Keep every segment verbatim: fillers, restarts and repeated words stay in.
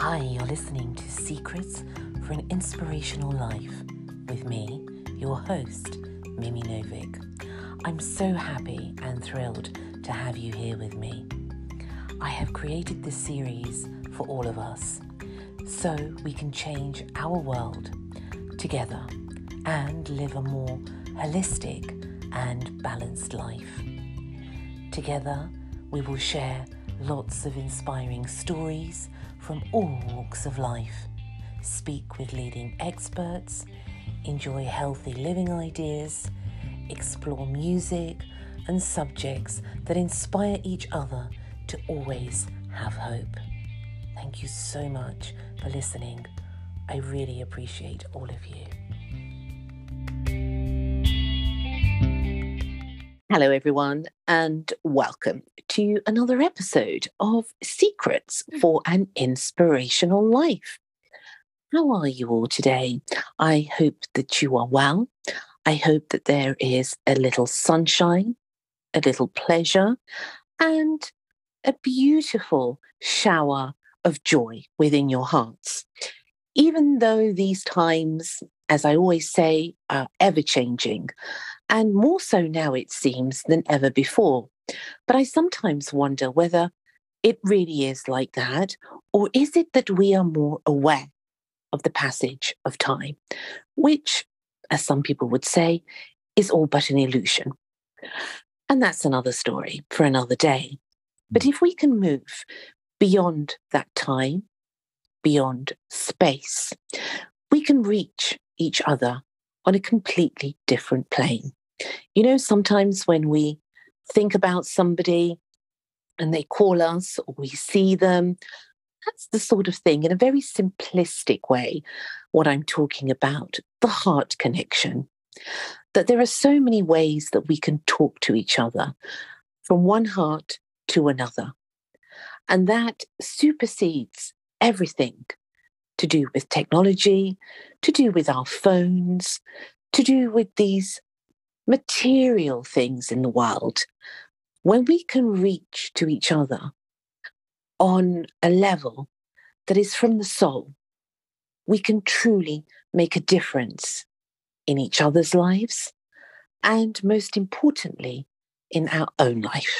Hi, you're listening to Secrets for an Inspirational Life with me, your host, Mimi Novick. I'm so happy and thrilled to have you here with me. I have created this series for all of us so we can change our world together and live a more holistic and balanced life. Together, we will share lots of inspiring stories from all walks of life, speak with leading experts, enjoy healthy living ideas, explore music and subjects that inspire each other to always have hope. Thank you so much for listening. I really appreciate all of you. Hello, everyone, and welcome to another episode of Secrets for an Inspirational Life. How are you all today? I hope that you are well. I hope that there is a little sunshine, a little pleasure, and a beautiful shower of joy within your hearts. Even though these times, as I always say, are ever-changing, and more so now it seems than ever before. But I sometimes wonder whether it really is like that, or is it that we are more aware of the passage of time, which, as some people would say, is all but an illusion. And that's another story for another day. But if we can move beyond that time, beyond space, we can reach each other on a completely different plane. You know, sometimes when we think about somebody and they call us or we see them, that's the sort of thing, in a very simplistic way, what I'm talking about, the heart connection. That there are so many ways that we can talk to each other from one heart to another. And that supersedes everything to do with technology, to do with our phones, to do with these material things in the world. When we can reach to each other on a level that is from the soul, we can truly make a difference in each other's lives and, most importantly, in our own life.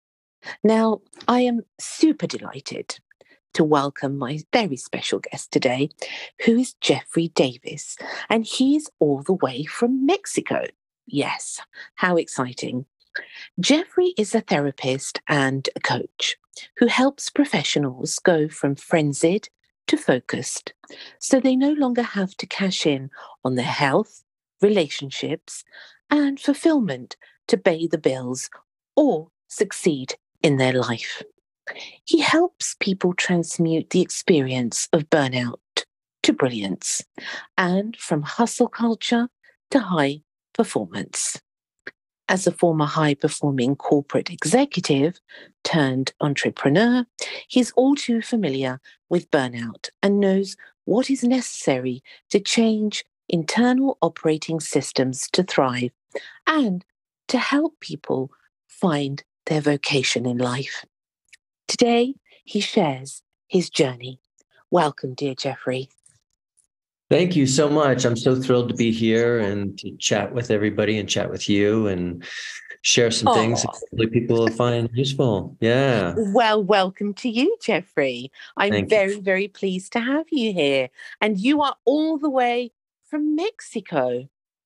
Now, I am super delighted to welcome my very special guest today, who is Jeffrey Davis, and he's all the way from Mexico. Yes, how exciting. Jeffrey is a therapist and a coach who helps professionals go from frenzied to focused, so they no longer have to cash in on their health, relationships, and fulfillment to pay the bills or succeed in their life. He helps people transmute the experience of burnout to brilliance and from hustle culture to high performance. As a former high-performing corporate executive turned entrepreneur, he's all too familiar with burnout and knows what is necessary to change internal operating systems to thrive and to help people find their vocation in life. Today, he shares his journey. Welcome, dear Jeffrey. Thank you so much. I'm so thrilled to be here and to chat with everybody and chat with you and share some Aww. things that hopefully people will find useful. Yeah. Well, welcome to you, Jeffrey. I'm Thank very, you. very pleased to have you here. And you are all the way from Mexico.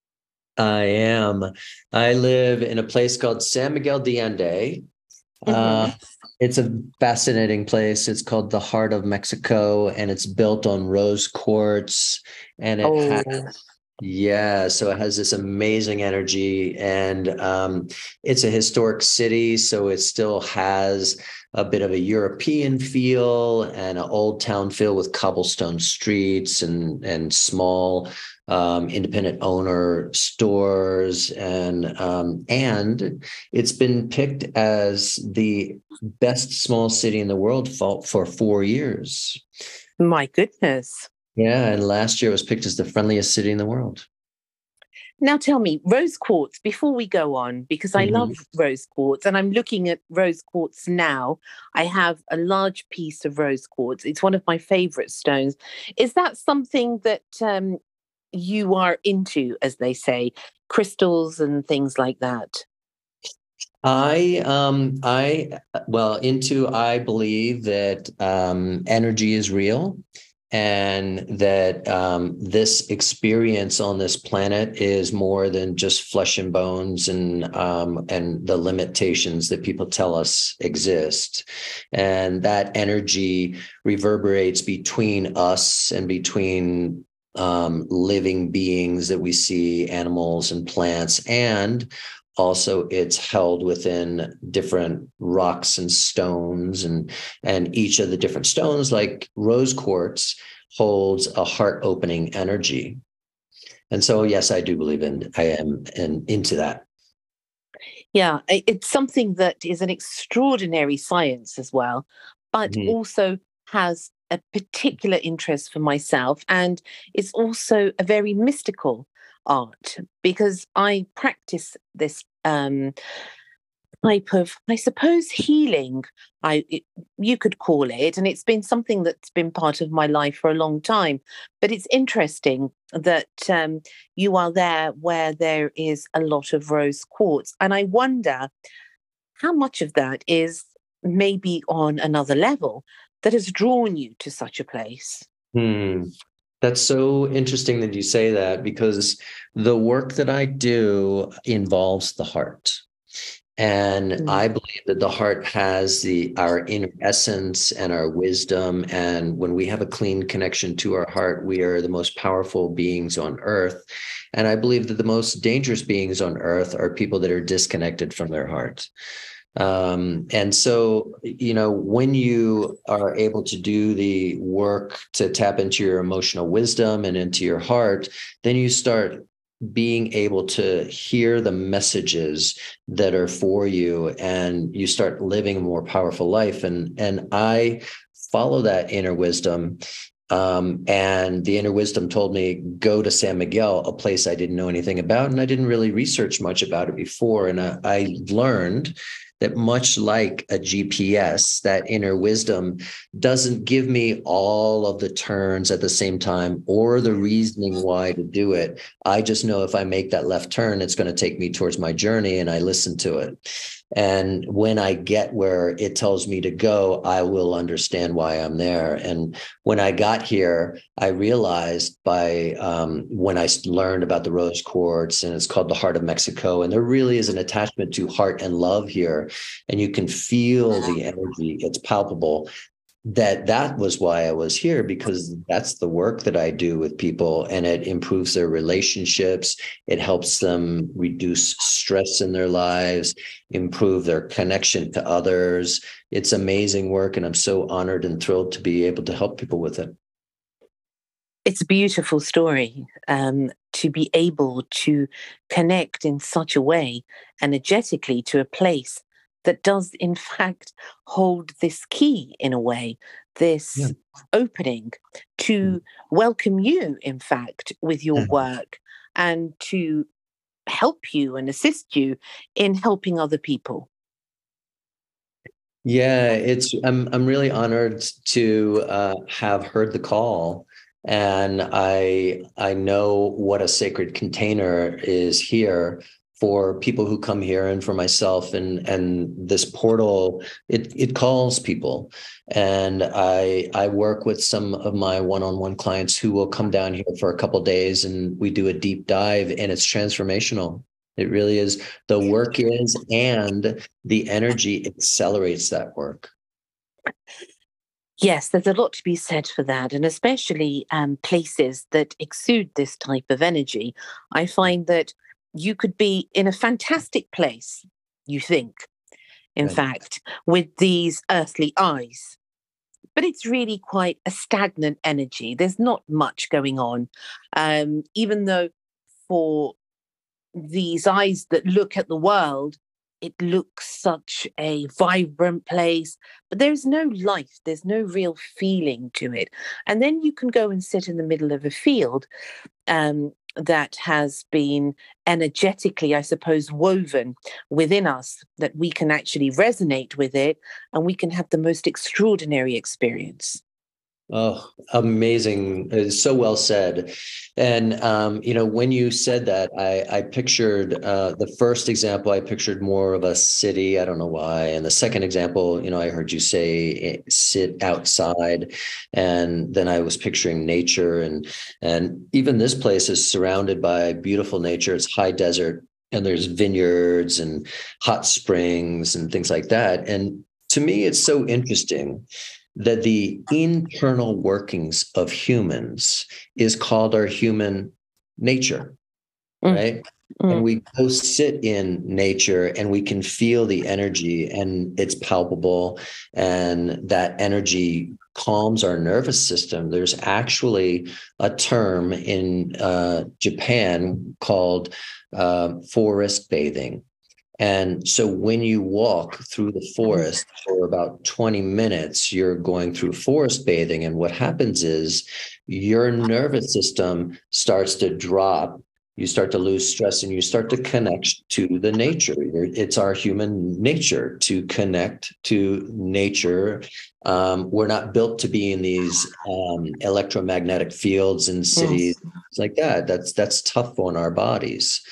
I am. I live in a place called San Miguel de Allende. Mm-hmm. Uh, it's a fascinating place. It's called the Heart of Mexico, and it's built on rose quartz. And it Oh. has, yeah, so it has this amazing energy, and um, it's a historic city, so it still has a bit of a European feel and an old town feel with cobblestone streets and and small um, independent owner stores, and um, and it's been picked as the best small city in the world for, for four years. My goodness. Yeah, and last year it was picked as the friendliest city in the world. Now tell me, rose quartz, before we go on, because I love Mhm. rose quartz and I'm looking at rose quartz now. I have a large piece of rose quartz. It's one of my favorite stones. Is that something that um, you are into, as they say, crystals and things like that? I um I well into I believe that um energy is real and that um this experience on this planet is more than just flesh and bones and um and the limitations that people tell us exist. And that energy reverberates between us and between um living beings that we see, animals and plants, and also it's held within different rocks and stones, and and each of the different stones, like rose quartz, holds a heart opening energy. And so yes, I do believe in I am in, into that. Yeah, i- it's something that is an extraordinary science as well, but Mhm. also has a particular interest for myself. And it's also a very mystical art because I practice this um, type of, I suppose, healing. I it, you could call it, and it's been something that's been part of my life for a long time. But it's interesting that um, you are there where there is a lot of rose quartz, and I wonder how much of that is maybe on another level that has drawn you to such a place. Hmm. That's so interesting that you say that, because the work that I do involves the heart. And Mm. I believe that the heart has the our inner essence and our wisdom. And when we have a clean connection to our heart, we are the most powerful beings on earth. And I believe that the most dangerous beings on earth are people that are disconnected from their heart. Um, and so, you know, when you are able to do the work to tap into your emotional wisdom and into your heart, then you start being able to hear the messages that are for you, and you start living a more powerful life. And and I follow that inner wisdom. Um, and the inner wisdom told me, go to San Miguel, a place I didn't know anything about, and I didn't really research much about it before. And I, I learned that much like a G P S, that inner wisdom doesn't give me all of the turns at the same time or the reasoning why to do it. I just know if I make that left turn, it's going to take me towards my journey, and I listen to it. And when I get where it tells me to go, I will understand why I'm there. And when I got here, I realized by um, when I learned about the rose quartz, and it's called the Heart of Mexico, and there really is an attachment to heart and love here, and you can feel the energy. It's palpable. That that was why I was here, because that's the work that I do with people, and it improves their relationships. It helps them reduce stress in their lives, improve their connection to others. It's amazing work, and I'm so honored and thrilled to be able to help people with it. It's a beautiful story um, to be able to connect in such a way energetically to a place that does, in fact, hold this key in a way, Yeah. this opening to welcome you, in fact, with your work and to help you and assist you in helping other people. Yeah, it's I'm I'm really honored to uh, have heard the call, and I I know what a sacred container is here for people who come here, and for myself, and and this portal, it it calls people. And I I work with some of my one-on-one clients who will come down here for a couple of days, and we do a deep dive, and it's transformational. It really is. The work is, and the energy accelerates that work. Yes, there's a lot to be said for that, and especially um, places that exude this type of energy. I find that you could be in a fantastic place, you think, in Right. fact, with these earthly eyes, but it's really quite a stagnant energy. There's not much going on, um, even though for these eyes that look at the world, it looks such a vibrant place, but there's no life, there's no real feeling to it. And then you can go and sit in the middle of a field um, that has been energetically, I suppose, woven within us, that we can actually resonate with it and we can have the most extraordinary experience. Oh, amazing. It's so well said. And, um, you know, when you said that, I, I pictured uh, the first example, I pictured more of a city. I don't know why. And the second example, you know, I heard you say sit outside. And then I was picturing nature. And, and even this place is surrounded by beautiful nature. It's high desert, and there's vineyards and hot springs and things like that. And to me, it's so interesting that the internal workings of humans is called our human nature, Mm. right? Mm. And we go sit in nature and we can feel the energy, and it's palpable, and that energy calms our nervous system. There's actually a term in uh, Japan called uh, forest bathing. And so when you walk through the forest for about twenty minutes, you're going through forest bathing. And what happens is your nervous system starts to drop. You start to lose stress and you start to connect to the nature. It's our human nature to connect to nature. Um, we're not built to be in these um, electromagnetic fields in cities yes. like that. That's that's tough on our bodies.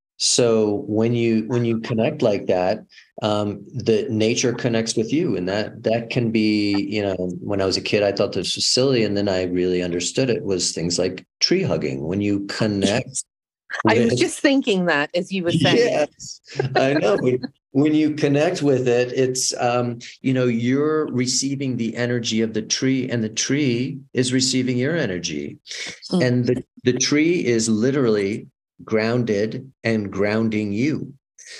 So when you when you connect like that, um, the nature connects with you, and that that can be, you know, when I was a kid, I thought this was silly, and then I really understood it was things like tree hugging. When you connect, I with, was just thinking that as you were saying. Yes, I know. When you connect with it, it's um, you know, you're receiving the energy of the tree, and the tree is receiving your energy, mm. and the the tree is literally grounded and grounding you.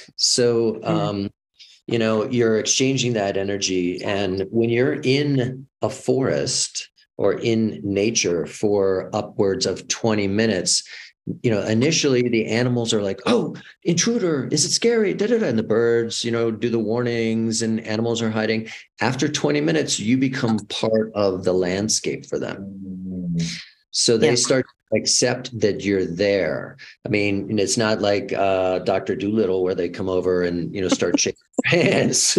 So, um, you know, you're exchanging that energy. And when you're in a forest or in nature for upwards of twenty minutes, you know, initially the animals are like, oh, intruder, is it scary? Da, da, da. And the birds, you know, do the warnings and animals are hiding. After twenty minutes, you become part of the landscape for them. So they yeah. start to accept that you're there. I mean, it's not like uh, Doctor Dolittle where they come over and, you know, start shaking hands.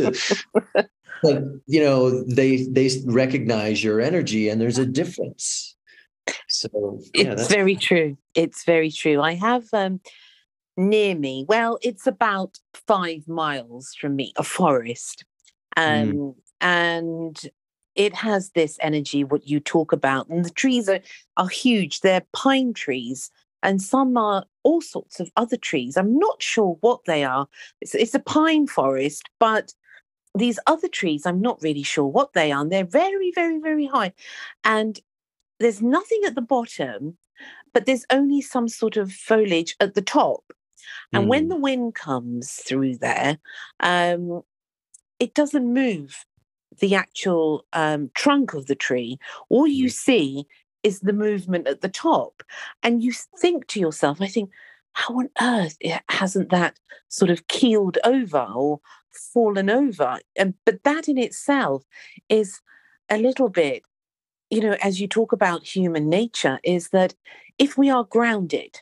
But, you know, they they recognize your energy, and there's a difference. So yeah, it's that's very true. It's very true. I have um, near me, well, it's about five miles from me, a forest. Um, mm. And it has this energy, what you talk about. And the trees are, are huge. They're pine trees. And some are all sorts of other trees. I'm not sure what they are. It's, it's a pine forest, but these other trees, I'm not really sure what they are. And they're very, very, very high. And there's nothing at the bottom, but there's only some sort of foliage at the top. And mm. when the wind comes through there, um, it doesn't move the actual um, trunk of the tree. All you see is the movement at the top. And you think to yourself, I think, how on earth hasn't that sort of keeled over or fallen over? And but that in itself is a little bit, you know, as you talk about human nature, is that if we are grounded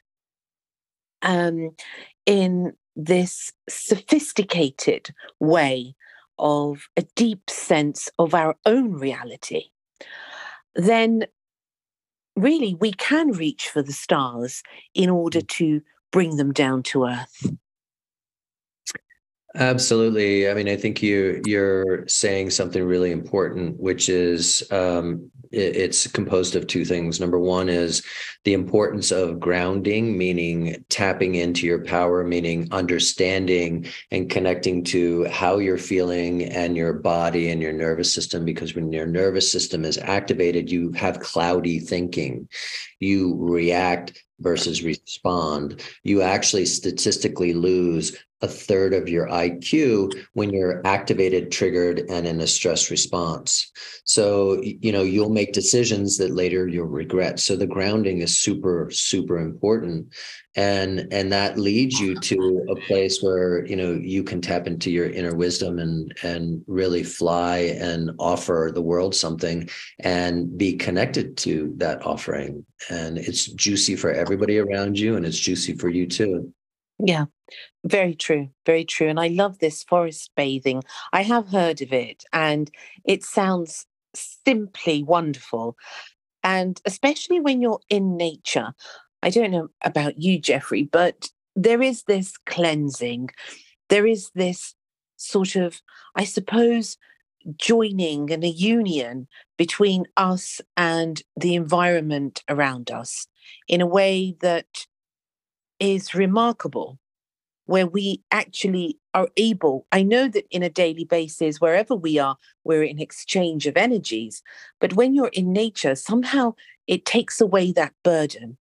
um, in this sophisticated way of a deep sense of our own reality, then really we can reach for the stars in order to bring them down to earth. Absolutely. I mean, I think you you're saying something really important, which is um, it, it's composed of two things. Number one is the importance of grounding, meaning tapping into your power, meaning understanding and connecting to how you're feeling and your body and your nervous system. Because when your nervous system is activated, you have cloudy thinking. You react versus respond. You actually statistically lose a third of your I Q when you're activated, triggered, and in a stress response. So, you know, you'll make decisions that later you'll regret. So the grounding is super, super important. And, and that leads you to a place where, you know, you can tap into your inner wisdom and, and really fly and offer the world something and be connected to that offering. And it's juicy for everybody around you, and it's juicy for you too. Yeah, very true. Very true. And I love this forest bathing. I have heard of it, and it sounds simply wonderful. And especially when you're in nature. I don't know about you, Jeffrey, but there is this cleansing. There is this sort of, I suppose, joining and a union between us and the environment around us in a way that is remarkable, where we actually are able, I know that in a daily basis, wherever we are, we're in exchange of energies. But when you're in nature, somehow it takes away that burden.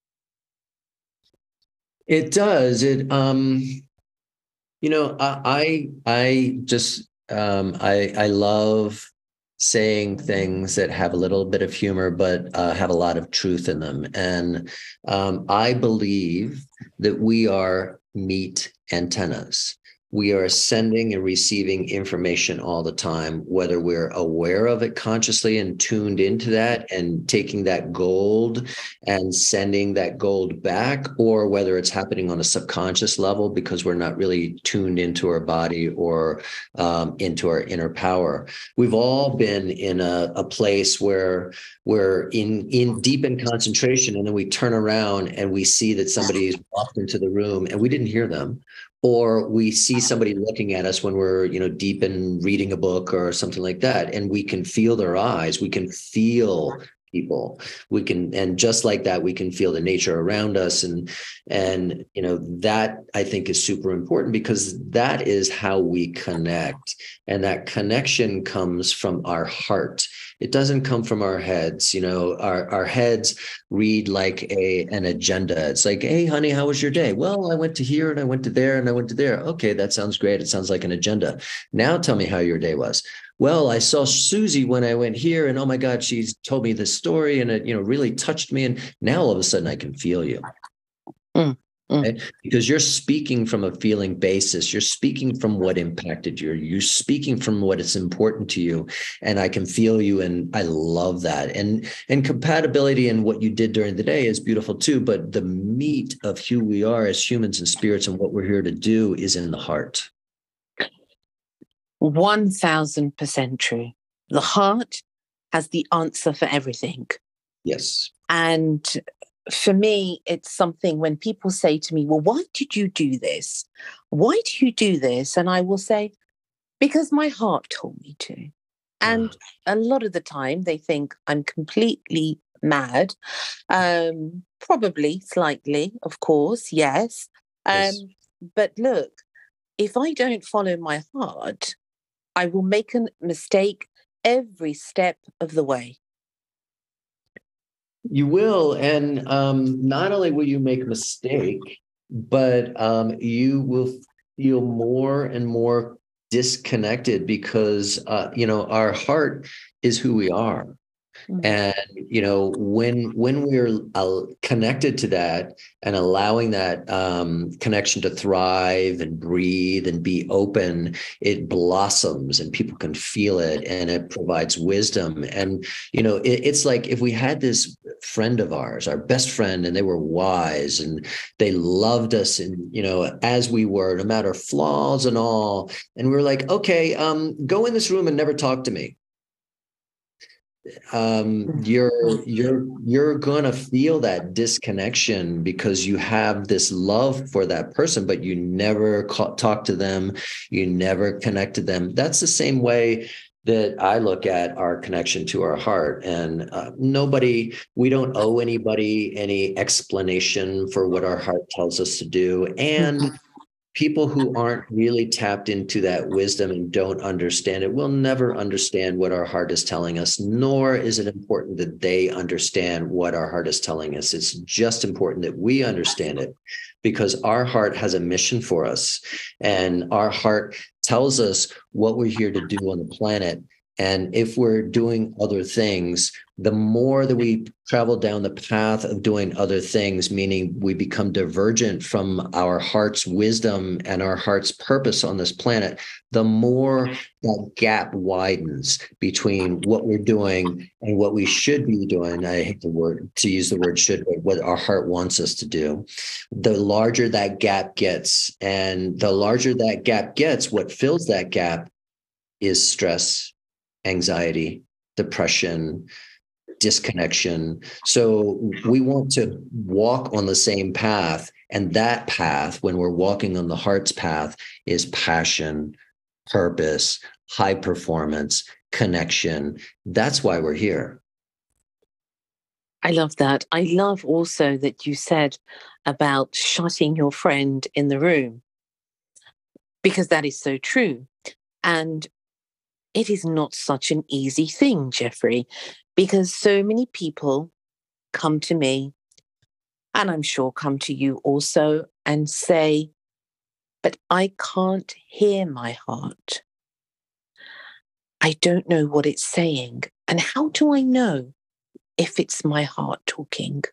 It does. It, um, you know, I, I, I just, um, I, I love saying things that have a little bit of humor, but uh, have a lot of truth in them. And um, I believe that we are meat antennas. We are sending and receiving information all the time, whether we're aware of it consciously and tuned into that and taking that gold and sending that gold back, or whether it's happening on a subconscious level because we're not really tuned into our body or um, into our inner power. We've all been in a, a place where we're in, in deep in concentration, and then we turn around and we see that somebody's walked into the room and we didn't hear them. Or we see somebody looking at us when we're, you know, deep in reading a book or something like that, and we can feel their eyes. We can feel people. We can, and just like that, we can feel the nature around us, and and you know that I think is super important, because that is how we connect, and that connection comes from our heart. It doesn't come from our heads. You know, our, our heads read like a an agenda. It's like, hey, honey, how was your day? Well, I went to here and I went to there and I went to there. Okay, that sounds great. It sounds like an agenda. Now tell me how your day was. Well, I saw Susie when I went here, and oh my God, she's told me this story, and it, you know, really touched me. And now all of a sudden I can feel you. Mm. Okay? Because you're speaking from a feeling basis. You're speaking from what impacted you. You're speaking from what is important to you. And I can feel you. And I love that. And, and compatibility in what you did during the day is beautiful too. But the meat of who we are as humans and spirits and what we're here to do is in the heart. one thousand percent true. The heart has the answer for everything. Yes. And for me, it's something when people say to me, well, why did you do this? Why do you do this? And I will say, because my heart told me to. And wow. A lot of the time they think I'm completely mad. Um, probably slightly, of course, yes. Um, yes. But look, if I don't follow my heart, I will make a mistake every step of the way. You will. And um, not only will you make a mistake, but um, you will feel more and more disconnected, because, uh, you know, our heart is who we are. Mm-hmm. And, you know, when when we're uh, connected to that and allowing that um, connection to thrive and breathe and be open, it blossoms and people can feel it, and it provides wisdom. And, you know, it, it's like if we had this friend of ours, our best friend, and they were wise and they loved us, and, you know, as we were, no matter flaws and all. And we were like, okay, um, go in this room and never talk to me. Um, you're you're you're gonna feel that disconnection because you have this love for that person, but you never ca- talk to them, you never connect to them. That's the same way that I look at our connection to our heart. And uh, nobody, we don't owe anybody any explanation for what our heart tells us to do. And people who aren't really tapped into that wisdom and don't understand it will never understand what our heart is telling us, nor is it important that they understand what our heart is telling us. It's just important that we understand it, because our heart has a mission for us, and our heart tells us what we're here to do on the planet. And if we're doing other things, the more that we travel down the path of doing other things, meaning we become divergent from our heart's wisdom and our heart's purpose on this planet, the more that gap widens between what we're doing and what we should be doing. I hate the word to use the word should, but what our heart wants us to do. The larger that gap gets, and the larger that gap gets, what fills that gap is stress, anxiety, depression, disconnection. So we want to walk on the same path. And that path, when we're walking on the heart's path, is passion, purpose, high performance, connection. That's why we're here. I love that. I love also that you said about shutting your friend in the room, because that is so true. And it is not such an easy thing, Jeffrey, because so many people come to me, and I'm sure come to you also, and say, but I can't hear my heart. I don't know what it's saying. And how do I know if it's my heart talking?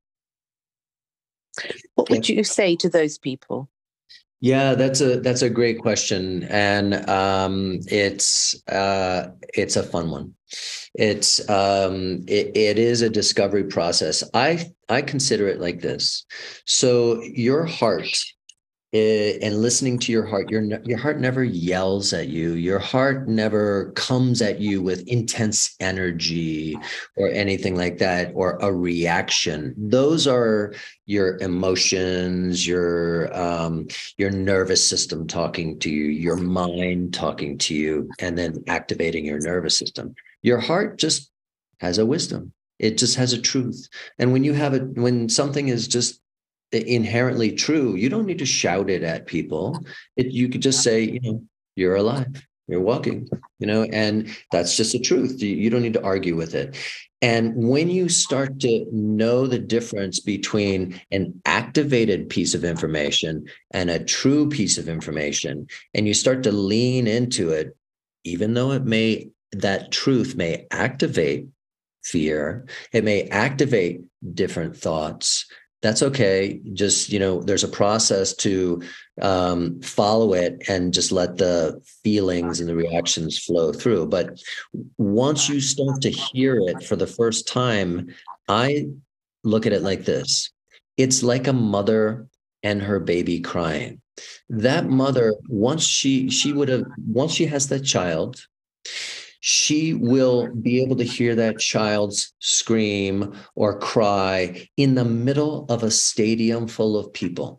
What would you say to those people? Yeah, that's a that's a great question, and um, it's uh, it's a fun one. It's um, it, it is a discovery process. I I consider it like this. So your heart, uh, and listening to your heart, your your heart never yells at you. Your heart never comes at you with intense energy or anything like that, or a reaction. Those are your emotions, your um, your nervous system talking to you, your mind talking to you, and then activating your nervous system. Your heart just has a wisdom. It just has a truth. And when you have it, when something is just inherently true, you don't need to shout it at people. It, you could just say, you know, you're alive, you're walking, you know, and that's just the truth. You, you don't need to argue with it. And when you start to know the difference between an activated piece of information and a true piece of information, and you start to lean into it, even though it may, that truth may activate fear, it may activate different thoughts. That's okay. Just, you know, there's a process to um, follow it and just let the feelings and the reactions flow through. But once you start to hear it for the first time, I look at it like this. It's like a mother and her baby crying. That mother, once she she would have, once she has that child, she will be able to hear that child's scream or cry in the middle of a stadium full of people,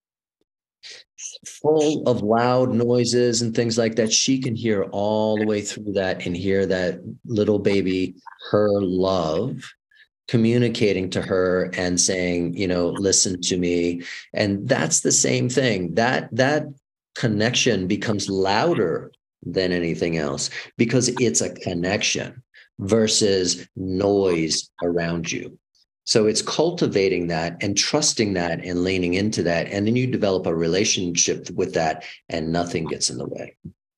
full of loud noises and things like that. She can hear all the way through that and hear that little baby, her love, communicating to her and saying, you know, listen to me. And that's the same thing. That that connection becomes louder than anything else because it's a connection versus noise around you. So it's cultivating that and trusting that and leaning into that. And then you develop a relationship with that and nothing gets in the way.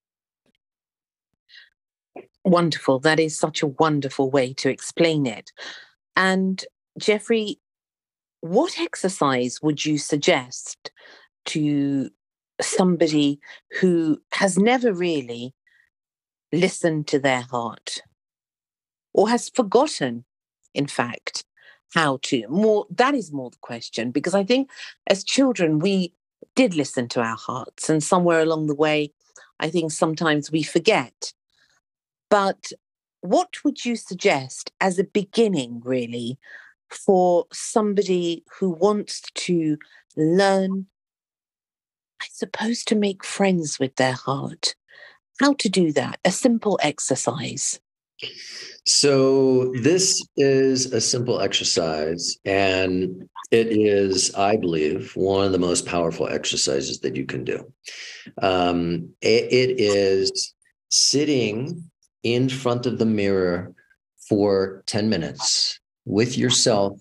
Wonderful. That is such a wonderful way to explain it. And Jeffrey, what exercise would you suggest to somebody who has never really listened to their heart or has forgotten, in fact, how to? More, that is more the question, because I think as children, we did listen to our hearts, and somewhere along the way, I think sometimes we forget. But what would you suggest as a beginning, really, for somebody who wants to learn, I suppose, to make friends with their heart? How to do that? A simple exercise. So this is a simple exercise, and it is, I believe, one of the most powerful exercises that you can do. Um, it, it is sitting in front of the mirror for ten minutes with yourself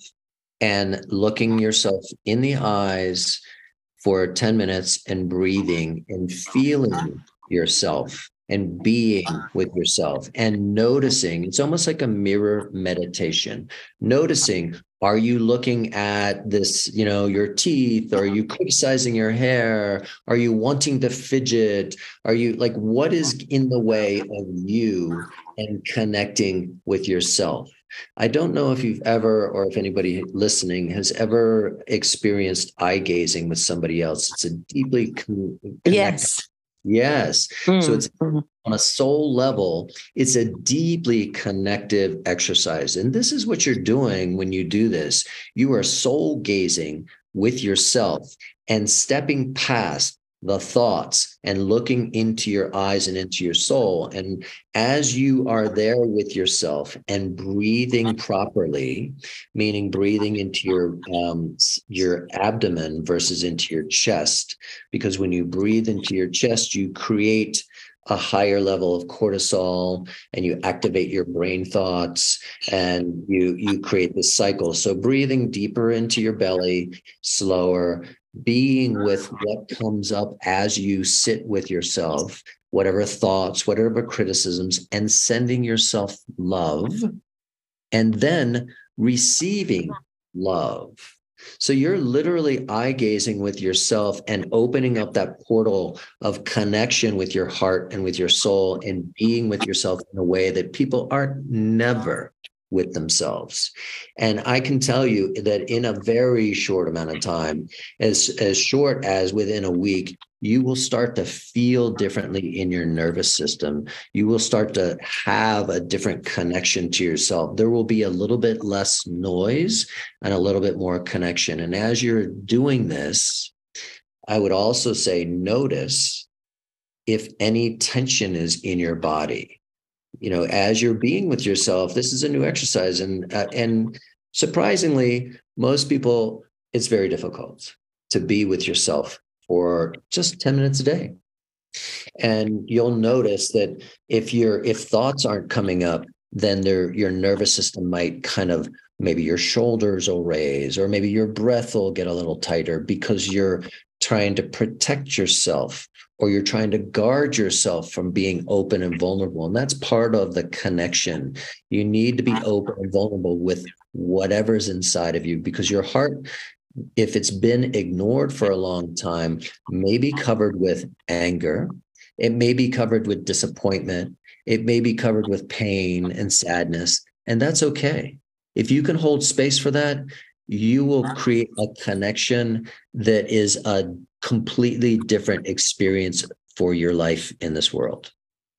and looking yourself in the eyes for ten minutes and breathing and feeling yourself and being with yourself and noticing. It's almost like a mirror meditation. Noticing, are you looking at this, you know, your teeth? Are you criticizing your hair? Are you wanting to fidget? Are you like, what is in the way of you and connecting with yourself? I don't know if you've ever, or if anybody listening has ever experienced eye gazing with somebody else. It's a deeply con- connected. Yes. Yes. Mm. So it's mm-hmm. on a soul level, it's a deeply connective exercise. And this is what you're doing when you do this. You are soul gazing with yourself and stepping past the thoughts and looking into your eyes and into your soul. And as you are there with yourself and breathing properly, meaning breathing into your um, your abdomen versus into your chest, because when you breathe into your chest, you create a higher level of cortisol and you activate your brain thoughts and you you create this cycle. So breathing deeper into your belly, slower, being with what comes up as you sit with yourself, whatever thoughts, whatever criticisms, and sending yourself love, and then receiving love. So you're literally eye gazing with yourself and opening up that portal of connection with your heart and with your soul and being with yourself in a way that people are never with themselves. And I can tell you that in a very short amount of time, as, as short as within a week, you will start to feel differently in your nervous system. You will start to have a different connection to yourself. There will be a little bit less noise and a little bit more connection. And as you're doing this, I would also say, notice if any tension is in your body. You know, as you're being with yourself, this is a new exercise. And, uh, and surprisingly, most people, it's very difficult to be with yourself for just ten minutes a day. And you'll notice that if you're, if thoughts aren't coming up, then there, your nervous system might kind of, maybe your shoulders will raise, or maybe your breath will get a little tighter because you're trying to protect yourself, or you're trying to guard yourself from being open and vulnerable. And that's part of the connection. You need to be open and vulnerable with whatever's inside of you, because your heart, if it's been ignored for a long time, may be covered with anger. It may be covered with disappointment. It may be covered with pain and sadness. And that's okay. If you can hold space for that, you will create a connection that is a completely different experience for your life in this world.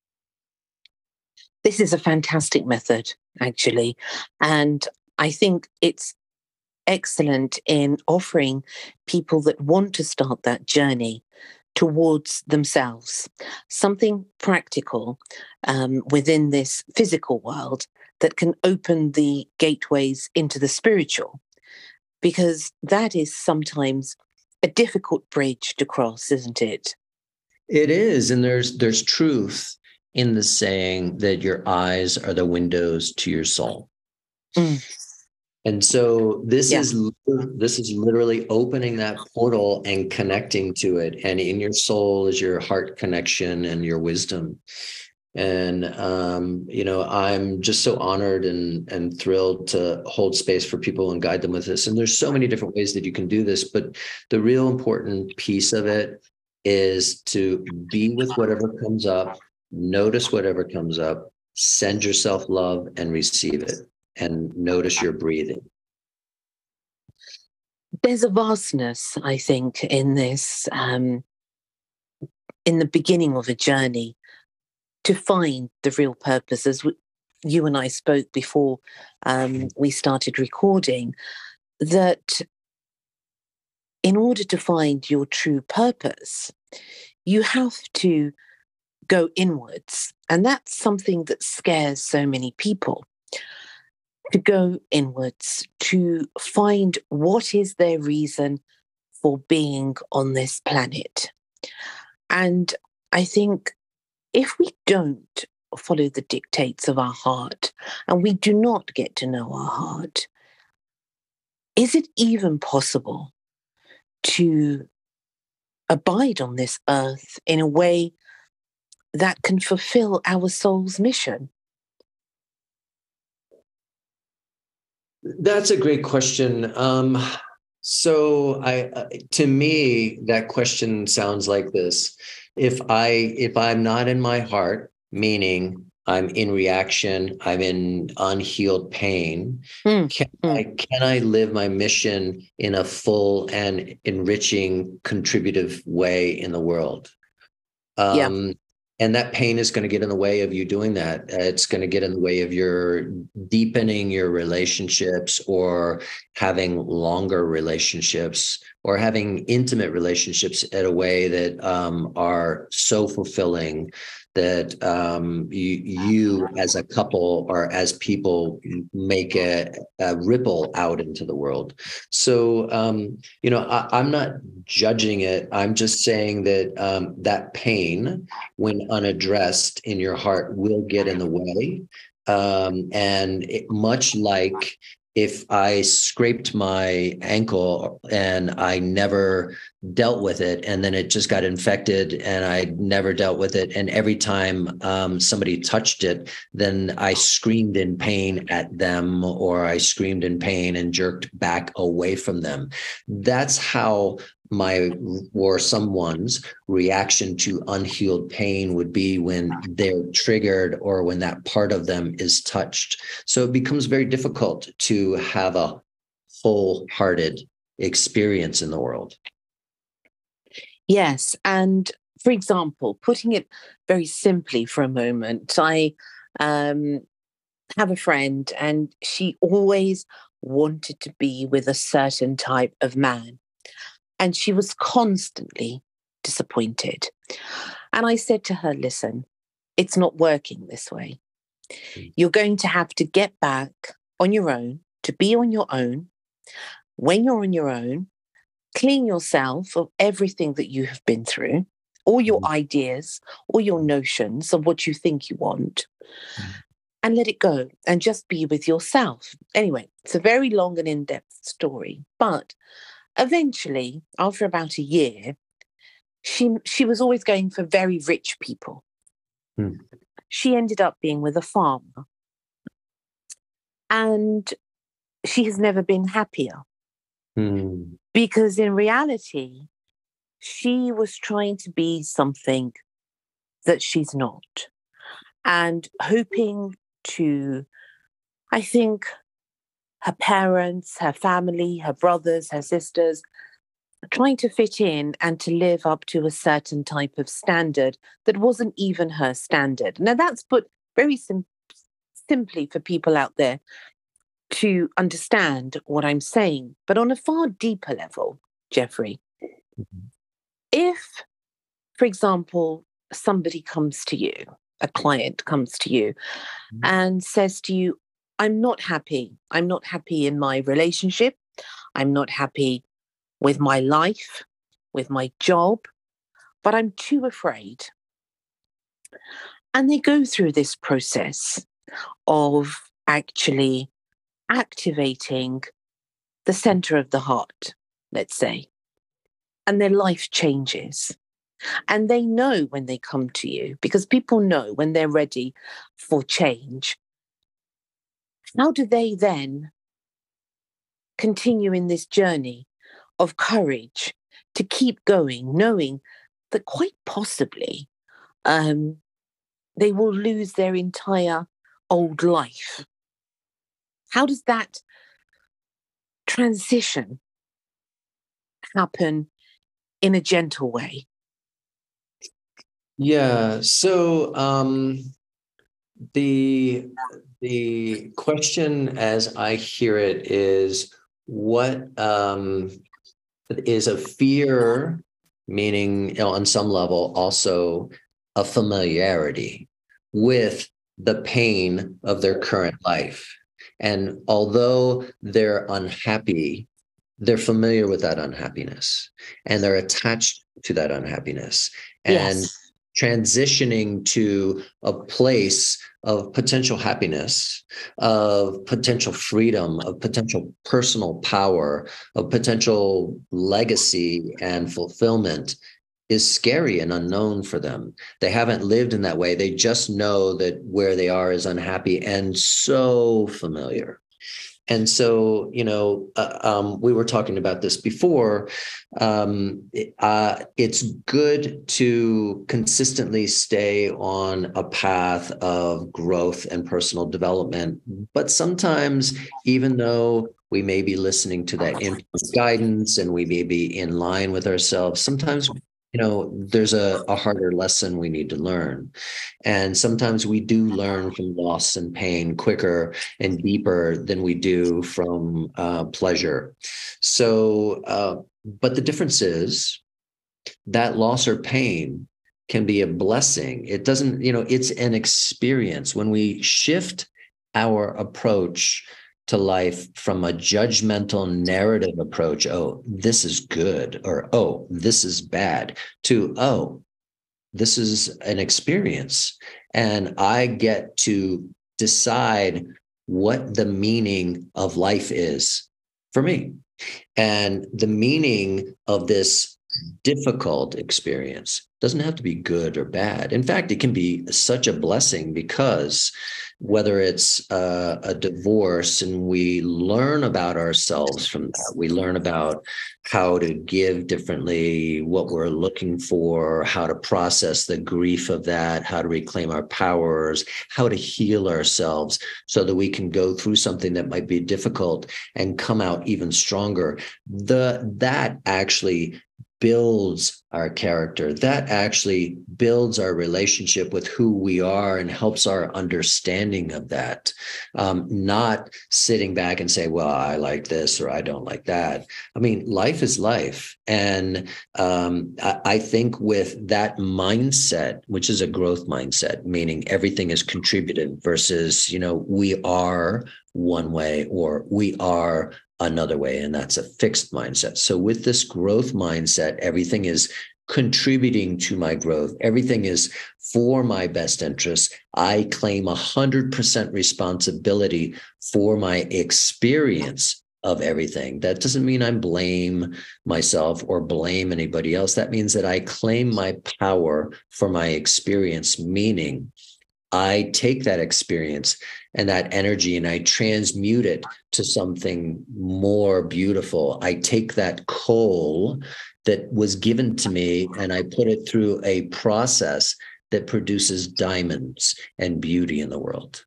This is a fantastic method, actually. And I think it's excellent in offering people that want to start that journey towards themselves something practical um, within this physical world that can open the gateways into the spiritual, because that is sometimes a difficult bridge to cross, isn't it? It is. And there's there's truth in the saying that your eyes are the windows to your soul. Mm. And so this Yeah. is this is literally opening that portal and connecting to it. And in your soul is your heart connection and your wisdom. And um, you know, I'm just so honored and and thrilled to hold space for people and guide them with this. And there's so many different ways that you can do this, but the real important piece of it is to be with whatever comes up, notice whatever comes up, send yourself love and receive it, and notice your breathing. There's a vastness, I think, in this, um, in the beginning of a journey to find the real purpose. As we, you and I spoke before um, we started recording, that in order to find your true purpose, you have to go inwards. And that's something that scares so many people. To go inwards, to find what is their reason for being on this planet. And I think if we don't follow the dictates of our heart and we do not get to know our heart, is it even possible to abide on this earth in a way that can fulfill our soul's mission? That's a great question. Um, so, I, uh, to me, that question sounds like this: If I, if I'm not in my heart, meaning I'm in reaction, I'm in unhealed pain, Mm, can mm. I, can I live my mission in a full and enriching, contributive way in the world? Yeah. Um, and that pain is going to get in the way of you doing that. It's going to get in the way of your deepening your relationships, or having longer relationships, or having intimate relationships in a way that um, are so fulfilling that um, you, you as a couple or as people make a, a ripple out into the world. So, um, you know, I, I'm not judging it. I'm just saying that um, that pain, when unaddressed in your heart, will get in the way. Um, and it, much like if I scraped my ankle and I never dealt with it, and then it just got infected and I never dealt with it, and every time um, somebody touched it, then I screamed in pain at them, or I screamed in pain and jerked back away from them. That's how my or someone's reaction to unhealed pain would be when they're triggered, or when that part of them is touched. So it becomes very difficult to have a wholehearted experience in the world. Yes. And for example, putting it very simply for a moment, I um, have a friend and she always wanted to be with a certain type of man. And she was constantly disappointed. And I said to her, listen, it's not working this way. You're going to have to get back on your own, to be on your own. When you're on your own, clean yourself of everything that you have been through, all your ideas, all your notions of what you think you want, and let it go and just be with yourself. Anyway, it's a very long and in-depth story, but eventually, after about a year, she she was always going for very rich people. Hmm. She ended up being with a farmer. And she has never been happier. Hmm. Because in reality, she was trying to be something that she's not. And hoping to, I think, her parents, her family, her brothers, her sisters, trying to fit in and to live up to a certain type of standard that wasn't even her standard. Now, that's put very sim- simply for people out there to understand what I'm saying. But on a far deeper level, Jeffrey, Mm-hmm. if, for example, somebody comes to you, a client comes to you Mm-hmm. and says to you, I'm not happy. I'm not happy in my relationship. I'm not happy with my life, with my job, but I'm too afraid. And they go through this process of actually activating the center of the heart, let's say, and their life changes. And they know when they come to you, because people know when they're ready for change. How do they then continue in this journey of courage to keep going, knowing that quite possibly um, they will lose their entire old life? How does that transition happen in a gentle way? Yeah. So um, the the question, as I hear it, is what um, is a fear, meaning, you know, on some level, also a familiarity with the pain of their current life. And although they're unhappy, they're familiar with that unhappiness and they're attached to that unhappiness. And Yes. transitioning to a place of potential happiness, of potential freedom, of potential personal power, of potential legacy and fulfillment is scary and unknown for them. They haven't lived in that way. They just know that where they are is unhappy and so familiar. And so, you know, uh, um, we were talking about this before. Um, uh, it's good to consistently stay on a path of growth and personal development. But sometimes, even though we may be listening to that input guidance and we may be in line with ourselves, sometimes, you know, there's a, a harder lesson we need to learn. And sometimes we do learn from loss and pain quicker and deeper than we do from uh, pleasure. So, uh, but the difference is that loss or pain can be a blessing. It doesn't, you know, it's an experience. When we shift our approach to life from a judgmental narrative approach, oh, this is good, or oh, this is bad, to oh, this is an experience and I get to decide what the meaning of life is for me. And the meaning of this difficult experience doesn't have to be good or bad. In fact, it can be such a blessing because whether it's uh, a divorce and we learn about ourselves from that, we learn about how to give differently, what we're looking for, how to process the grief of that, how to reclaim our powers, how to heal ourselves so that we can go through something that might be difficult and come out even stronger. The that actually builds our character. That actually builds our relationship with who we are and helps our understanding of that. Um, not sitting back and say, well, I like this or I don't like that. I mean, life is life. And um, I, I think with that mindset, which is a growth mindset, meaning everything is contributive versus, you know, we are one way or we are another way, and that's a fixed mindset. So with this growth mindset, everything is contributing to my growth. Everything is for my best interest. I claim one hundred percent responsibility for my experience of everything. That doesn't mean I blame myself or blame anybody else. That means that I claim my power for my experience, meaning I take that experience and that energy and I transmute it to something more beautiful. I take that coal that was given to me and I put it through a process that produces diamonds and beauty in the world.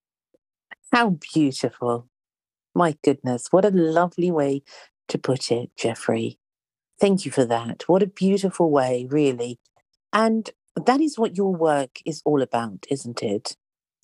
How beautiful. My goodness, what a lovely way to put it, Jeffrey. Thank you for that. What a beautiful way, really. And that is what your work is all about, isn't it?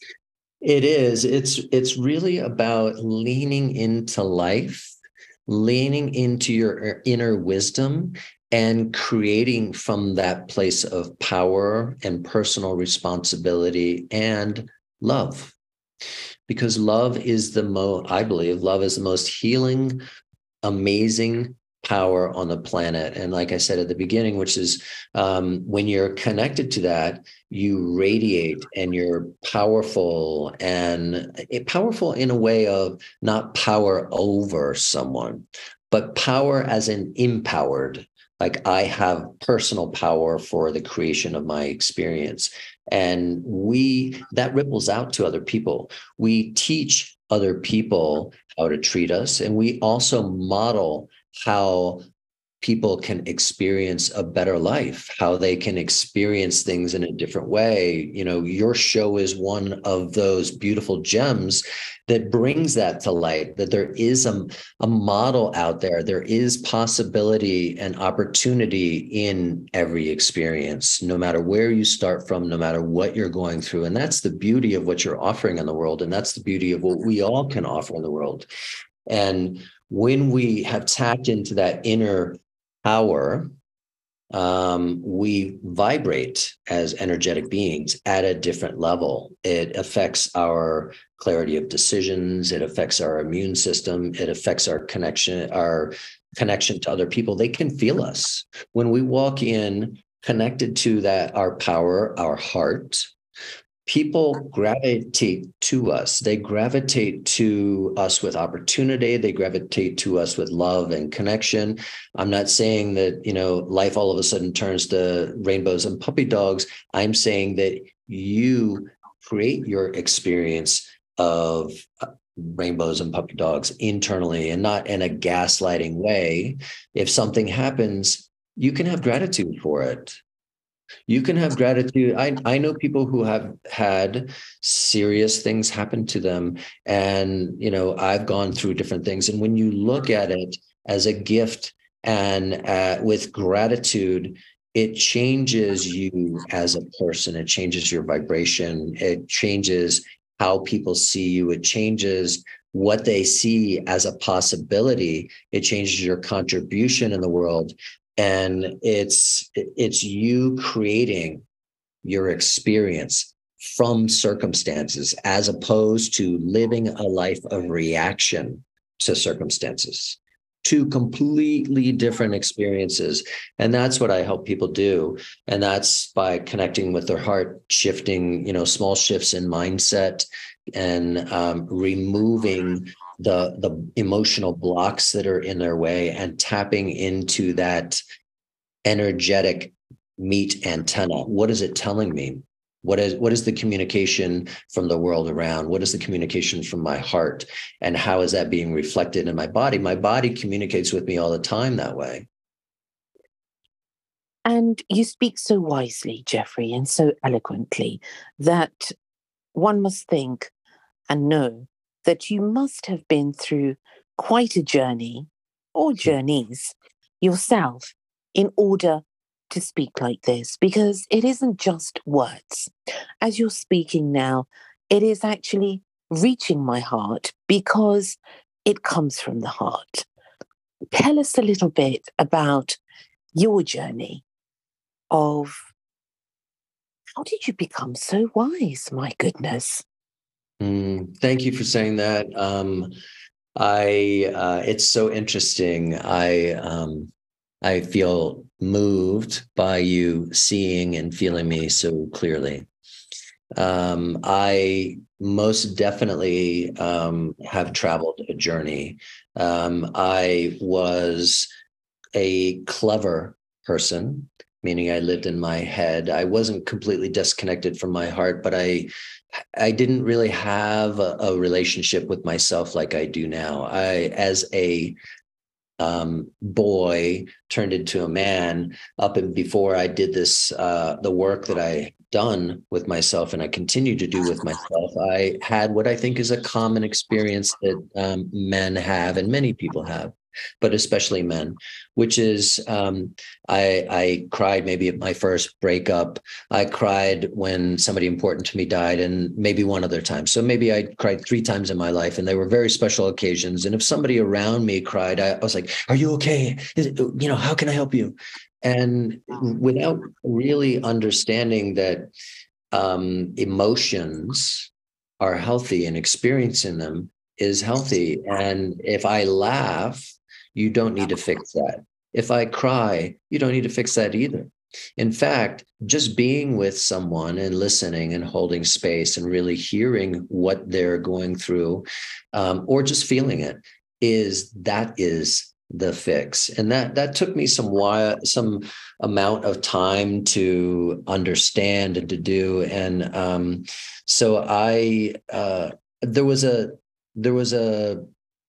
It is. It's it's really about leaning into life, leaning into your inner wisdom and creating from that place of power and personal responsibility and love. Because love is the most, I believe, love is the most healing, amazing power on the planet. And like I said at the beginning, which is um, when you're connected to that, you radiate and you're powerful and it, powerful in a way of not power over someone, but power as in empowered. Like I have personal power for the creation of my experience. And we, that ripples out to other people. We teach other people how to treat us. And we also model how people can experience a better life, how they can experience things in a different way. You know, your show is one of those beautiful gems that brings that to light, that there is a, a model out there. There is possibility and opportunity in every experience, no matter where you start from, no matter what you're going through. And that's the beauty of what you're offering in the world. And that's the beauty of what we all can offer in the world. And when we have tapped into that inner power, um, we vibrate as energetic beings at a different level. It affects our clarity of decisions. It affects our immune system. It affects our connection, our connection to other people. They can feel us when we walk in connected to that, our power, our heart. People gravitate to us. They gravitate to us with opportunity. They gravitate to us with love and connection. I'm not saying that, you know, life all of a sudden turns to rainbows and puppy dogs. I'm saying that you create your experience of rainbows and puppy dogs internally and not in a gaslighting way. If something happens, you can have gratitude for it. You can have gratitude. I, I know people who have had serious things happen to them. And, you know, I've gone through different things. And when you look at it as a gift and uh, with gratitude, it changes you as a person. It changes your vibration. It changes how people see you. It changes what they see as a possibility. It changes your contribution in the world. And it's it's you creating your experience from circumstances as opposed to living a life of reaction to circumstances. Two completely different experiences. And that's what I help people do. And that's by connecting with their heart, shifting, you know, small shifts in mindset and um, removing the the emotional blocks that are in their way and tapping into that energetic meat antenna. What is it telling me? What is what is the communication from the world around? What is the communication from my heart? And how is that being reflected in my body? My body communicates with me all the time that way. And you speak so wisely, Jeffrey, and so eloquently that one must think and know that you must have been through quite a journey or journeys yourself in order to speak like this, because it isn't just words. As you're speaking now, it is actually reaching my heart because it comes from the heart. Tell us a little bit about your journey of how did you become so wise? My goodness. Mm, thank you for saying that. Um, I uh, it's so interesting. I um, I feel moved by you seeing and feeling me so clearly. Um, I most definitely um, have traveled a journey. Um, I was a clever person, meaning I lived in my head. I wasn't completely disconnected from my heart, but I I didn't really have a, a relationship with myself like I do now. I, as a um, boy, turned into a man. Up and before I did this, uh, the work that I done with myself, and I continue to do with myself, I had what I think is a common experience that um, men have, and many people have, but especially men, which is um, I, I cried maybe at my first breakup. I cried when somebody important to me died, and maybe one other time. So maybe I cried three times in my life, and they were very special occasions. And if somebody around me cried, I, I was like, "Are you okay? Is it, you know, how can I help you?" And without really understanding that um, emotions are healthy and experiencing them is healthy. And if I laugh, you don't need to fix that. If I cry, you don't need to fix that either. In fact, just being with someone and listening and holding space and really hearing what they're going through, um, or just feeling it, is that is the fix. And that that took me some while, some amount of time to understand and to do. And um, so I uh, there was a there was a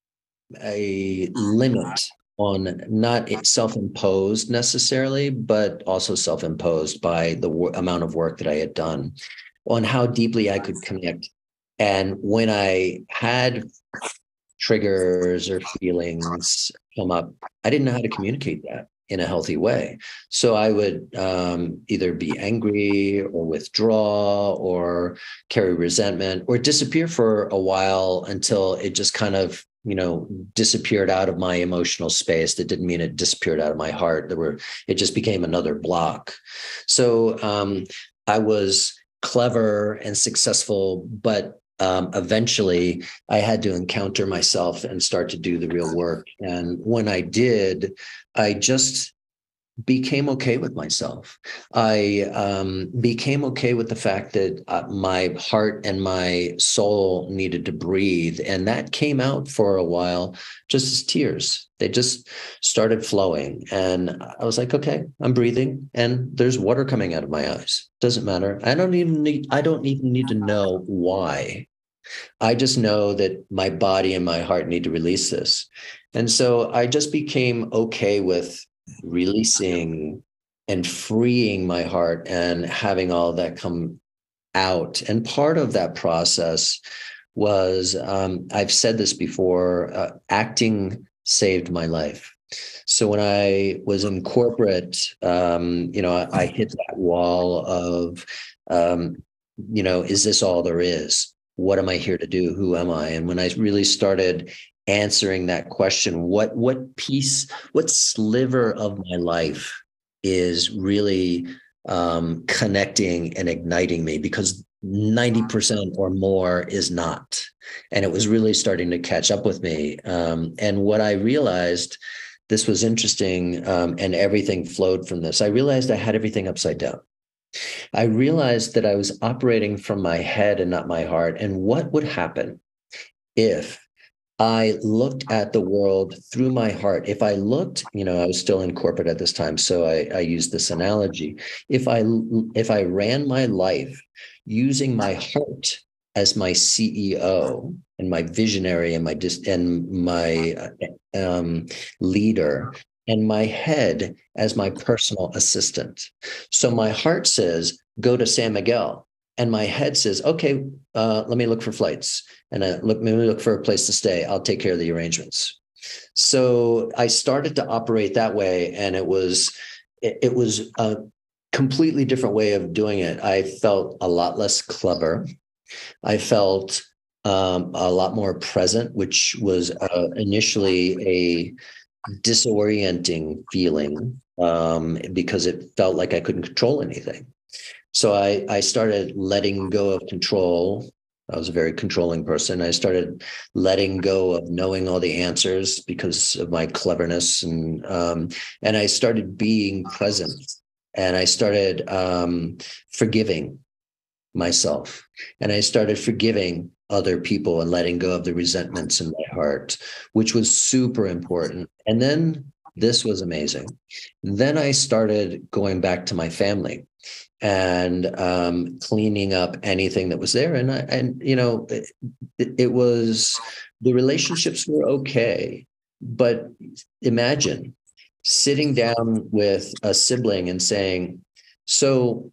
a limit on not self-imposed necessarily, but also self-imposed by the w- amount of work that I had done on how deeply I could connect. And when I had triggers or feelings come up, I didn't know how to communicate that in a healthy way. So I would um, either be angry or withdraw or carry resentment or disappear for a while until it just kind of you know, disappeared out of my emotional space. That didn't mean it disappeared out of my heart. There were, it just became another block. So um, I was clever and successful, but um, eventually I had to encounter myself and start to do the real work. And when I did, I just became okay with myself. I um, became okay with the fact that uh, my heart and my soul needed to breathe. And that came out for a while just as tears. They just started flowing. And I was like, okay, I'm breathing and there's water coming out of my eyes. Doesn't matter. I don't even need, I don't even need to know why. I just know that my body and my heart need to release this. And so I just became okay with releasing and freeing my heart and having all that come out. And part of that process was, um, I've said this before, uh, acting saved my life. So when I was in corporate, um, you know, I, I hit that wall of, um, you know, is this all there is? What am I here to do? Who am I? And when I really started answering that question, what what piece, what sliver of my life is really um, connecting and igniting me? Because ninety percent or more is not. And it was really starting to catch up with me. Um, and what I realized, this was interesting, um, and everything flowed from this. I realized I had everything upside down. I realized that I was operating from my head and not my heart. And what would happen if I looked at the world through my heart? If I looked, you know, I was still in corporate at this time, so I, I used this analogy. If I if I ran my life using my heart as my C E O and my visionary and my dis- and my um, leader, and my head as my personal assistant. So my heart says, go to San Miguel. And my head says, okay, uh, let me look for flights. And I look, let me look for a place to stay. I'll take care of the arrangements. So I started to operate that way. And it was, it, it was a completely different way of doing it. I felt a lot less clever. I felt um, a lot more present, which was uh, initially a disorienting feeling, um, because it felt like I couldn't control anything. So I, I started letting go of control. I was a very controlling person. I started letting go of knowing all the answers because of my cleverness, and um, and I started being present, and I started um, forgiving myself, and I started forgiving other people and letting go of the resentments in my heart, which was super important. And then this was amazing. Then I started going back to my family and um, cleaning up anything that was there. And I, and you know, it, it was, the relationships were okay, but imagine sitting down with a sibling and saying, "So,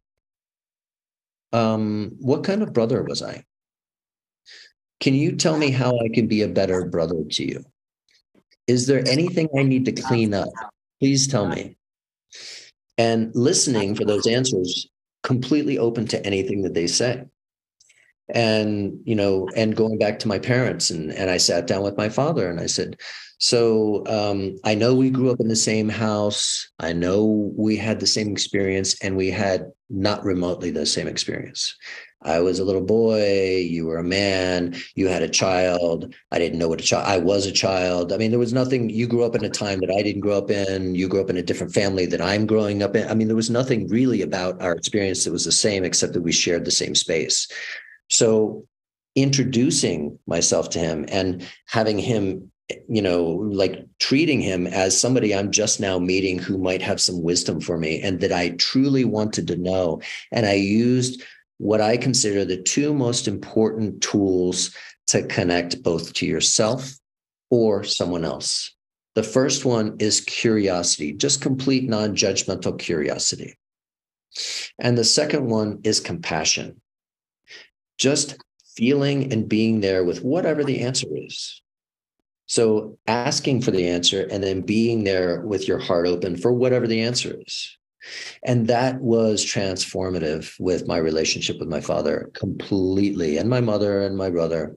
um, what kind of brother was I? Can you tell me how I can be a better brother to you? Is there anything I need to clean up? Please tell me." And listening for those answers, completely open to anything that they say. And, you know, and going back to my parents, and, and I sat down with my father and I said, so um, I know we grew up in the same house. I know we had the same experience, and we had not remotely the same experience. I was a little boy, you were a man, you had a child. I didn't know what a child, I was a child. I mean, there was nothing, you grew up in a time that I didn't grow up in. You grew up in a different family that I'm growing up in. I mean, there was nothing really about our experience that was the same, except that we shared the same space. So introducing myself to him and having him, you know, like treating him as somebody I'm just now meeting who might have some wisdom for me and that I truly wanted to know. And I used what I consider the two most important tools to connect both to yourself or someone else. The first one is curiosity, just complete non-judgmental curiosity. And the second one is compassion. Just feeling and being there with whatever the answer is. So asking for the answer and then being there with your heart open for whatever the answer is. And that was transformative with my relationship with my father completely, and my mother and my brother.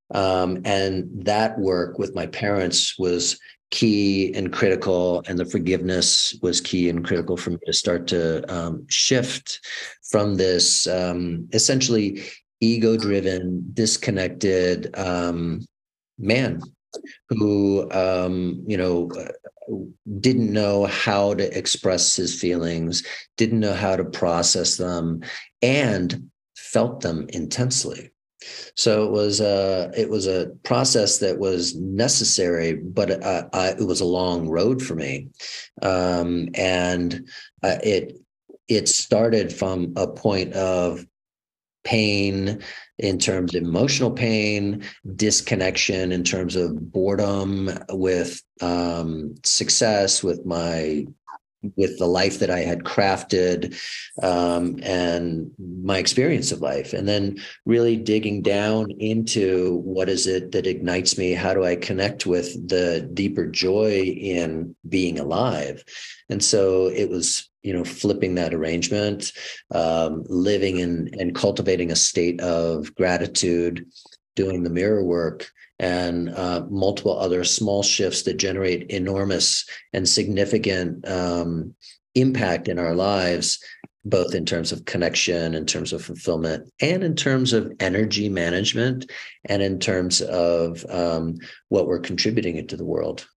Um, and that work with my parents was key and critical, and the forgiveness was key and critical for me to start to um, shift from this um, essentially ego-driven, disconnected um, man who, um, you know, didn't know how to express his feelings, didn't know how to process them, and felt them intensely. So it was a it was a process that was necessary, but uh, I, it was a long road for me, um, and uh, it it started from a point of pain in terms of emotional pain, disconnection in terms of boredom with um, success, with my with the life that I had crafted, um, and my experience of life, and then really digging down into what is it that ignites me? How do I connect with the deeper joy in being alive? And so it was, you know, flipping that arrangement, um, living in and cultivating a state of gratitude, doing the mirror work, and uh, multiple other small shifts that generate enormous and significant um, impact in our lives, both in terms of connection, in terms of fulfillment, and in terms of energy management, and in terms of um, what we're contributing into the world.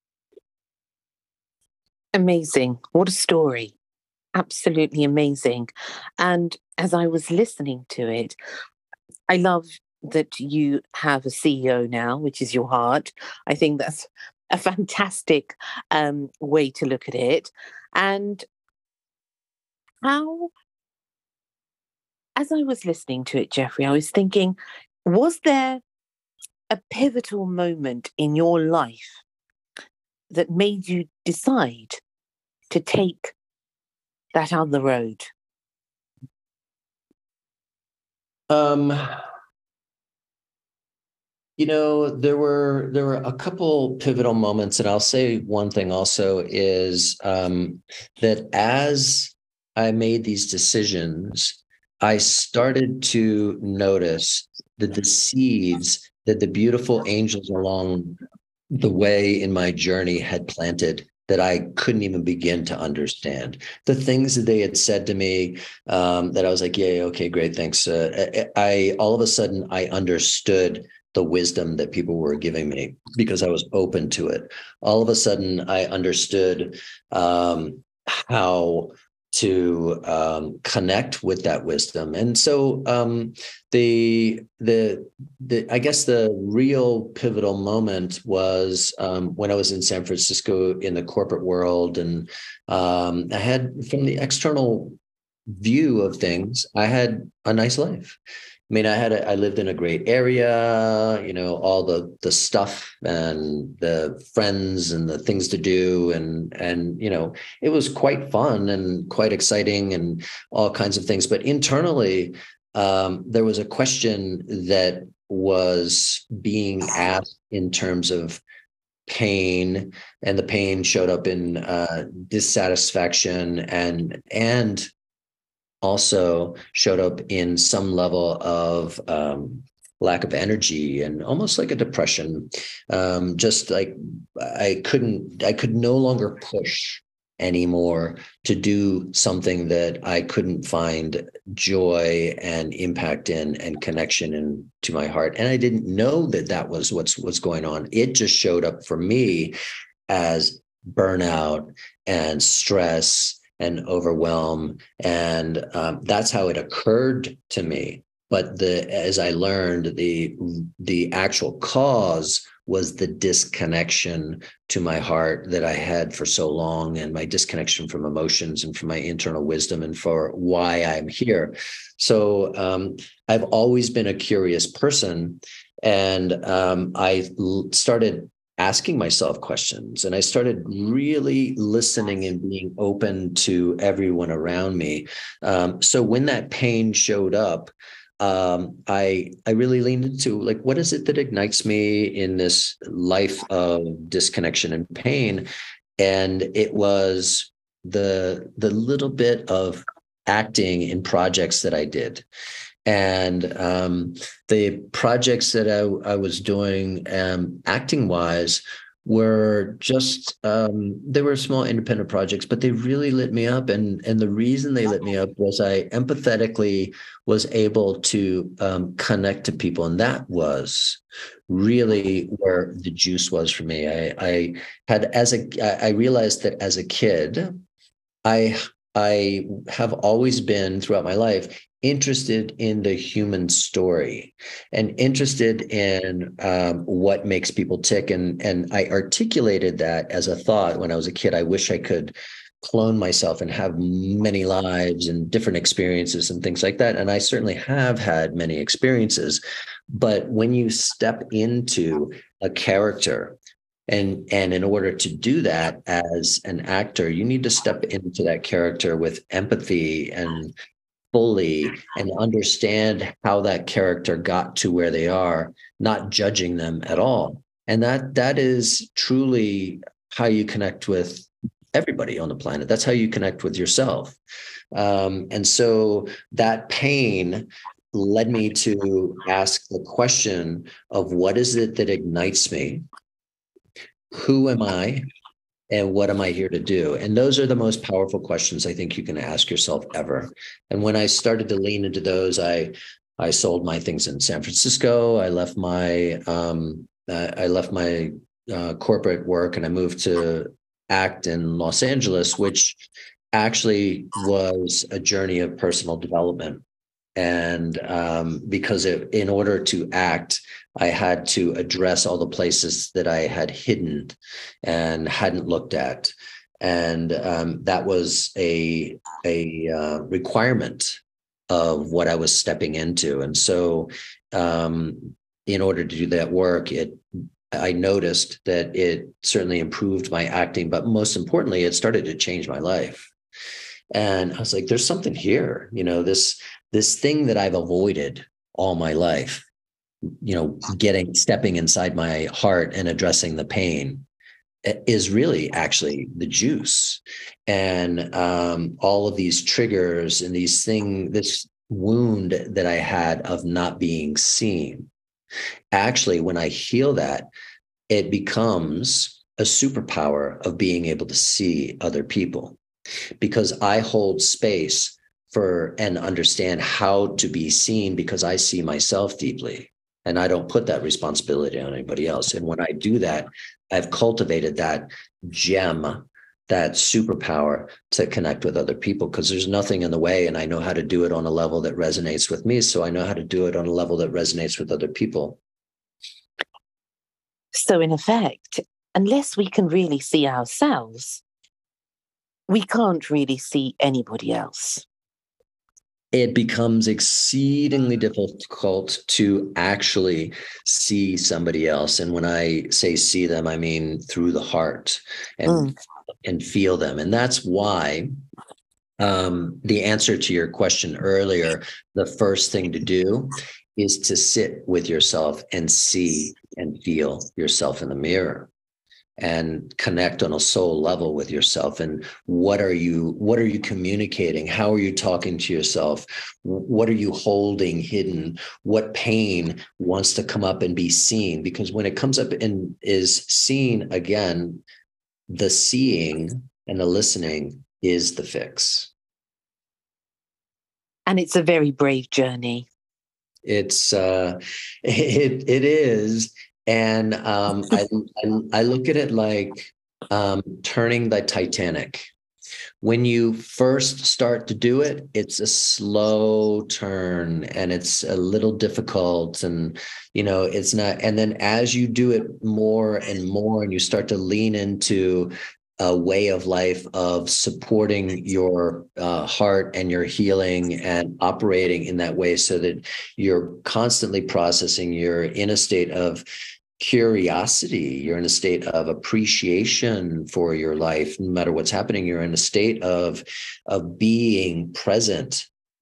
Amazing. What a story. Absolutely amazing. And as I was listening to it, I love that you have a C E O now, which is your heart. I think that's a fantastic um, way to look at it. And how, as I was listening to it, Jeffrey, I was thinking, was there a pivotal moment in your life that made you decide to take that other road? Um, You know, there were there were a couple pivotal moments, and I'll say one thing also is um, that as I made these decisions, I started to notice that the seeds that the beautiful angels along the way in my journey had planted that I couldn't even begin to understand. The things that they had said to me, um, that I was like, yeah, okay, great, thanks. Uh, I, I all of a sudden I understood the wisdom that people were giving me because I was open to it. All of a sudden I understood um, how to um, connect with that wisdom. And so um, the the the I guess the real pivotal moment was um, when I was in San Francisco in the corporate world, and um, I had, from the external view of things, I had a nice life. I mean, I had a, I lived in a great area, you know, all the the stuff and the friends and the things to do, and and you know, it was quite fun and quite exciting and all kinds of things. But internally, um, there was a question that was being asked in terms of pain, and the pain showed up in uh, dissatisfaction and and also showed up in some level of um, lack of energy and almost like a depression. Um, just like I couldn't, I could no longer push anymore to do something that I couldn't find joy and impact in and connection in to my heart. And I didn't know that that was what's what's going on. It just showed up for me as burnout and stress and overwhelm. And um, that's how it occurred to me. But the as I learned, the the actual cause was the disconnection to my heart that I had for so long, and my disconnection from emotions and from my internal wisdom and for why I'm here. So um, I've always been a curious person, and um, I started asking myself questions, and I started really listening and being open to everyone around me. Um, so when that pain showed up, um, I I really leaned into, like, what is it that ignites me in this life of disconnection and pain? And it was the the little bit of acting in projects that I did. And um, the projects that I, I was doing um, acting wise were just um, they were small independent projects, but they really lit me up. And and the reason they lit me up was I empathetically was able to um, connect to people, and that was really where the juice was for me. I, I had as a I realized that as a kid, I I have always been throughout my life interested in the human story and interested in um, what makes people tick. And, and I articulated that as a thought when I was a kid. I wish I could clone myself and have many lives and different experiences and things like that. And I certainly have had many experiences. But when you step into a character, and and in order to do that as an actor, you need to step into that character with empathy and fully and understand how that character got to where they are, not judging them at all. And that that is truly how you connect with everybody on the planet. That's how you connect with yourself. Um, and so that pain led me to ask the question of what is it that ignites me? Who am I? And what am I here to do? And those are the most powerful questions I think you can ask yourself ever. And when I started to lean into those, I I sold my things in San Francisco. I left my um, uh, I left my uh, corporate work and I moved to act in Los Angeles, which actually was a journey of personal development. And um, because it, in order to act, I had to address all the places that I had hidden and hadn't looked at. And um, that was a, a uh, requirement of what I was stepping into. And so um, in order to do that work, it I noticed that it certainly improved my acting, but most importantly, it started to change my life. And I was like, there's something here, you know, this this thing that I've avoided all my life, you know, getting, stepping inside my heart and addressing the pain is really actually the juice. And um, all of these triggers and these things, this wound that I had of not being seen, actually, when I heal that, it becomes a superpower of being able to see other people because I hold space for and understand how to be seen because I see myself deeply and I don't put that responsibility on anybody else. And when I do that, I've cultivated that gem, that superpower to connect with other people because there's nothing in the way and I know how to do it on a level that resonates with me. So I know how to do it on a level that resonates with other people. So in effect, unless we can really see ourselves, we can't really see anybody else. It becomes exceedingly difficult to actually see somebody else. And when I say see them, I mean through the heart and, mm. and feel them. And that's why um, the answer to your question earlier, the first thing to do is to sit with yourself and see and feel yourself in the mirror and connect on a soul level with yourself. And what are you, what are you communicating? How are you talking to yourself? What are you holding hidden? What pain wants to come up and be seen? Because when it comes up and is seen again, the seeing and the listening is the fix. And it's a very brave journey. It's, uh, it, it is. And um, I, I I look at it like um, turning the Titanic. When you first start to do it, it's a slow turn and it's a little difficult and, you know, it's not. And then as you do it more and more and you start to lean into a way of life of supporting your uh, heart and your healing and operating in that way so that you're constantly processing, you're in a state of curiosity, you're in a state of appreciation for your life, no matter what's happening, you're in a state of, of being present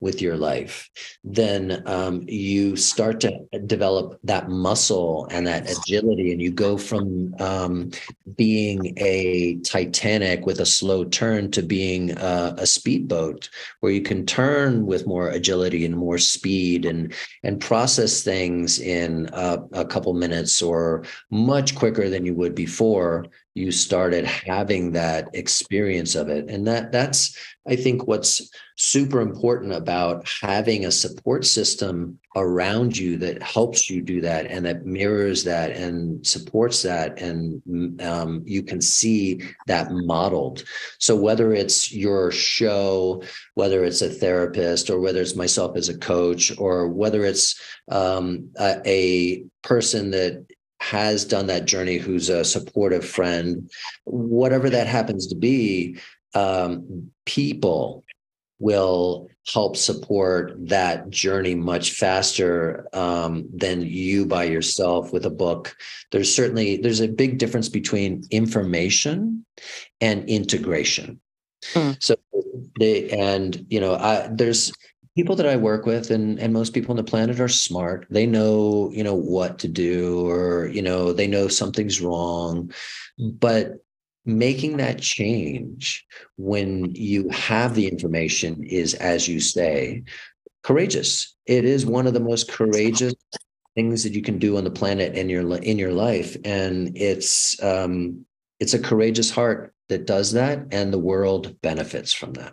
with your life, then um, you start to develop that muscle and that agility, and you go from um, being a Titanic with a slow turn to being uh, a speedboat, where you can turn with more agility and more speed, and and process things in uh, a couple minutes or much quicker than you would before you started having that experience of it. And that that's, I think, what's super important about having a support system around you that helps you do that and that mirrors that and supports that. And um, you can see that modeled. So whether it's your show, whether it's a therapist, or whether it's myself as a coach, or whether it's um, a, a person that has done that journey who's a supportive friend, whatever that happens to be, um, people will help support that journey much faster um, than you by yourself with a book. There's certainly, there's a big difference between information and integration. Mm. So they, and, you know, I, there's people that I work with, and, and most people on the planet are smart. They know, you know, what to do, or, you know, they know something's wrong, but making that change when you have the information is, as you say, courageous. It is one of the most courageous things that you can do on the planet in your in your life, and it's um, it's a courageous heart that does that, and the world benefits from that.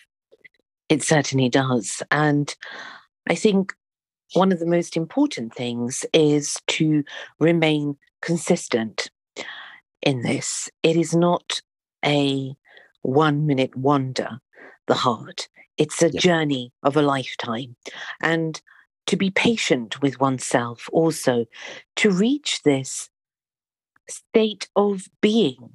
It certainly does, and I think one of the most important things is to remain consistent in this. It is not a one minute wonder, the heart. It's a yeah. journey of a lifetime. And to be patient with oneself also, to reach this state of being,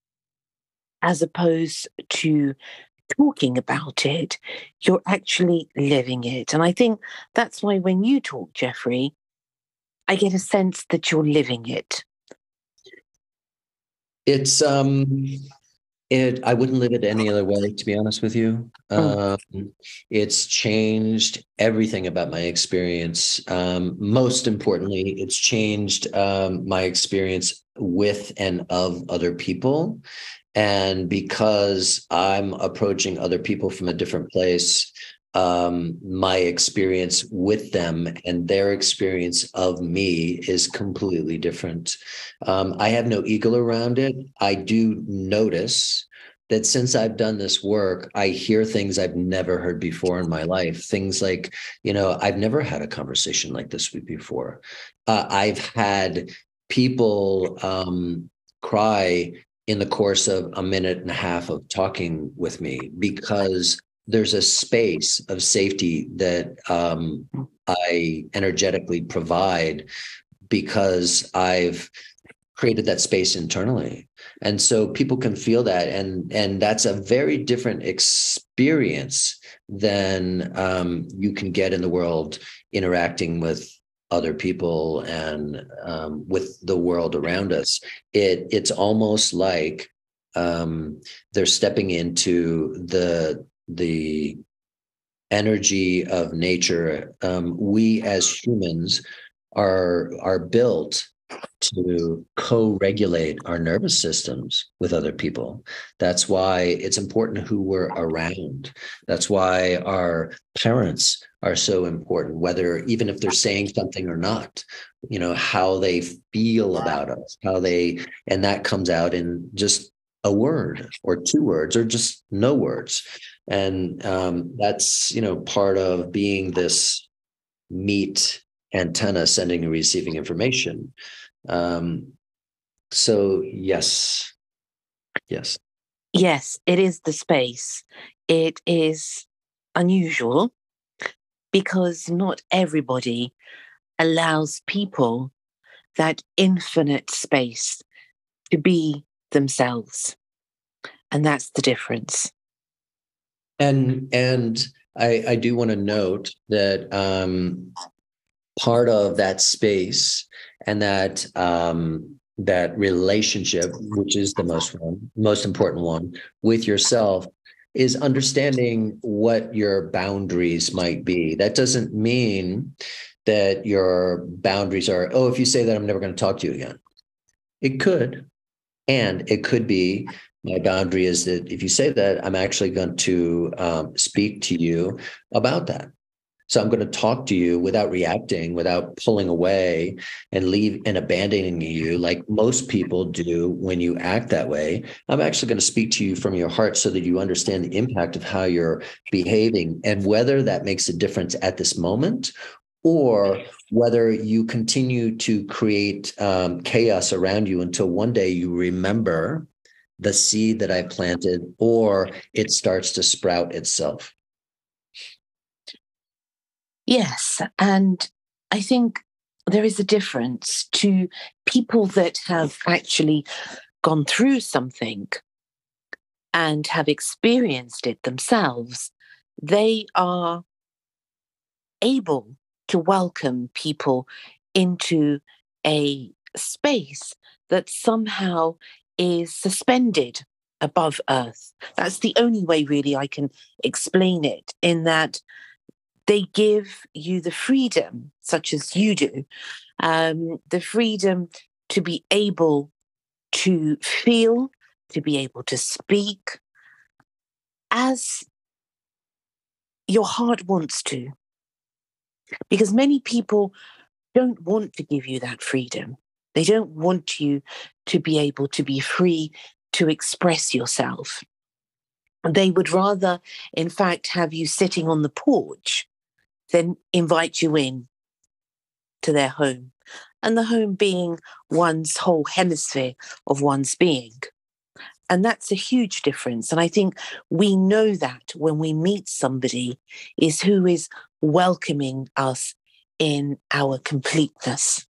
as opposed to talking about it, you're actually living it. And I think that's why when you talk, Jeffrey, I get a sense that you're living it. It's um, it. I wouldn't live it any other way, to be honest with you. Mm. Um, it's changed everything about my experience. Um, most importantly, it's changed um, my experience with and of other people. And because I'm approaching other people from a different place, um, my experience with them and their experience of me is completely different. Um, I have no ego around it. I do notice that since I've done this work, I hear things I've never heard before in my life. Things like, you know, I've never had a conversation like this with before. Uh, I've had people um, cry in the course of a minute and a half of talking with me, because there's a space of safety that um, I energetically provide, because I've created that space internally. And so people can feel that. And, and that's a very different experience than um, you can get in the world interacting with other people and um, with the world around us. It it's almost like um, they're stepping into the the energy of nature. Um, we as humans are are built to co-regulate our nervous systems with other people. That's why it's important who we're around. That's why our parents are so important, whether even if they're saying something or not, you know, how they feel about us, how they, and that comes out in just a word or two words or just no words. And um, that's, you know, part of being this meat antenna sending and receiving information. Um, so yes, yes. Yes, it is the space. It is unusual because not everybody allows people that infinite space to be themselves. And that's the difference. And, and I, I do want to note that, um, part of that space and that um, that relationship, which is the most one, most important one with yourself, is understanding what your boundaries might be. That doesn't mean that your boundaries are, oh, if you say that, I'm never going to talk to you again. It could. And it could be, my boundary is that if you say that, I'm actually going to um, speak to you about that. So I'm going to talk to you without reacting, without pulling away and leave and abandoning you like most people do when you act that way. I'm actually going to speak to you from your heart so that you understand the impact of how you're behaving and whether that makes a difference at this moment, or whether you continue to create um, chaos around you until one day you remember the seed that I planted, or it starts to sprout itself. Yes. And I think there is a difference to people that have actually gone through something and have experienced it themselves. They are able to welcome people into a space that somehow is suspended above earth. That's the only way, really, I can explain it, in that they give you the freedom, such as you do, um, the freedom to be able to feel, to be able to speak as your heart wants to. Because many people don't want to give you that freedom. They don't want you to be able to be free to express yourself. They would rather, in fact, have you sitting on the porch than invite you in to their home. And the home being one's whole hemisphere of one's being. And that's a huge difference. And I think we know that when we meet somebody, is who is welcoming us in our completeness.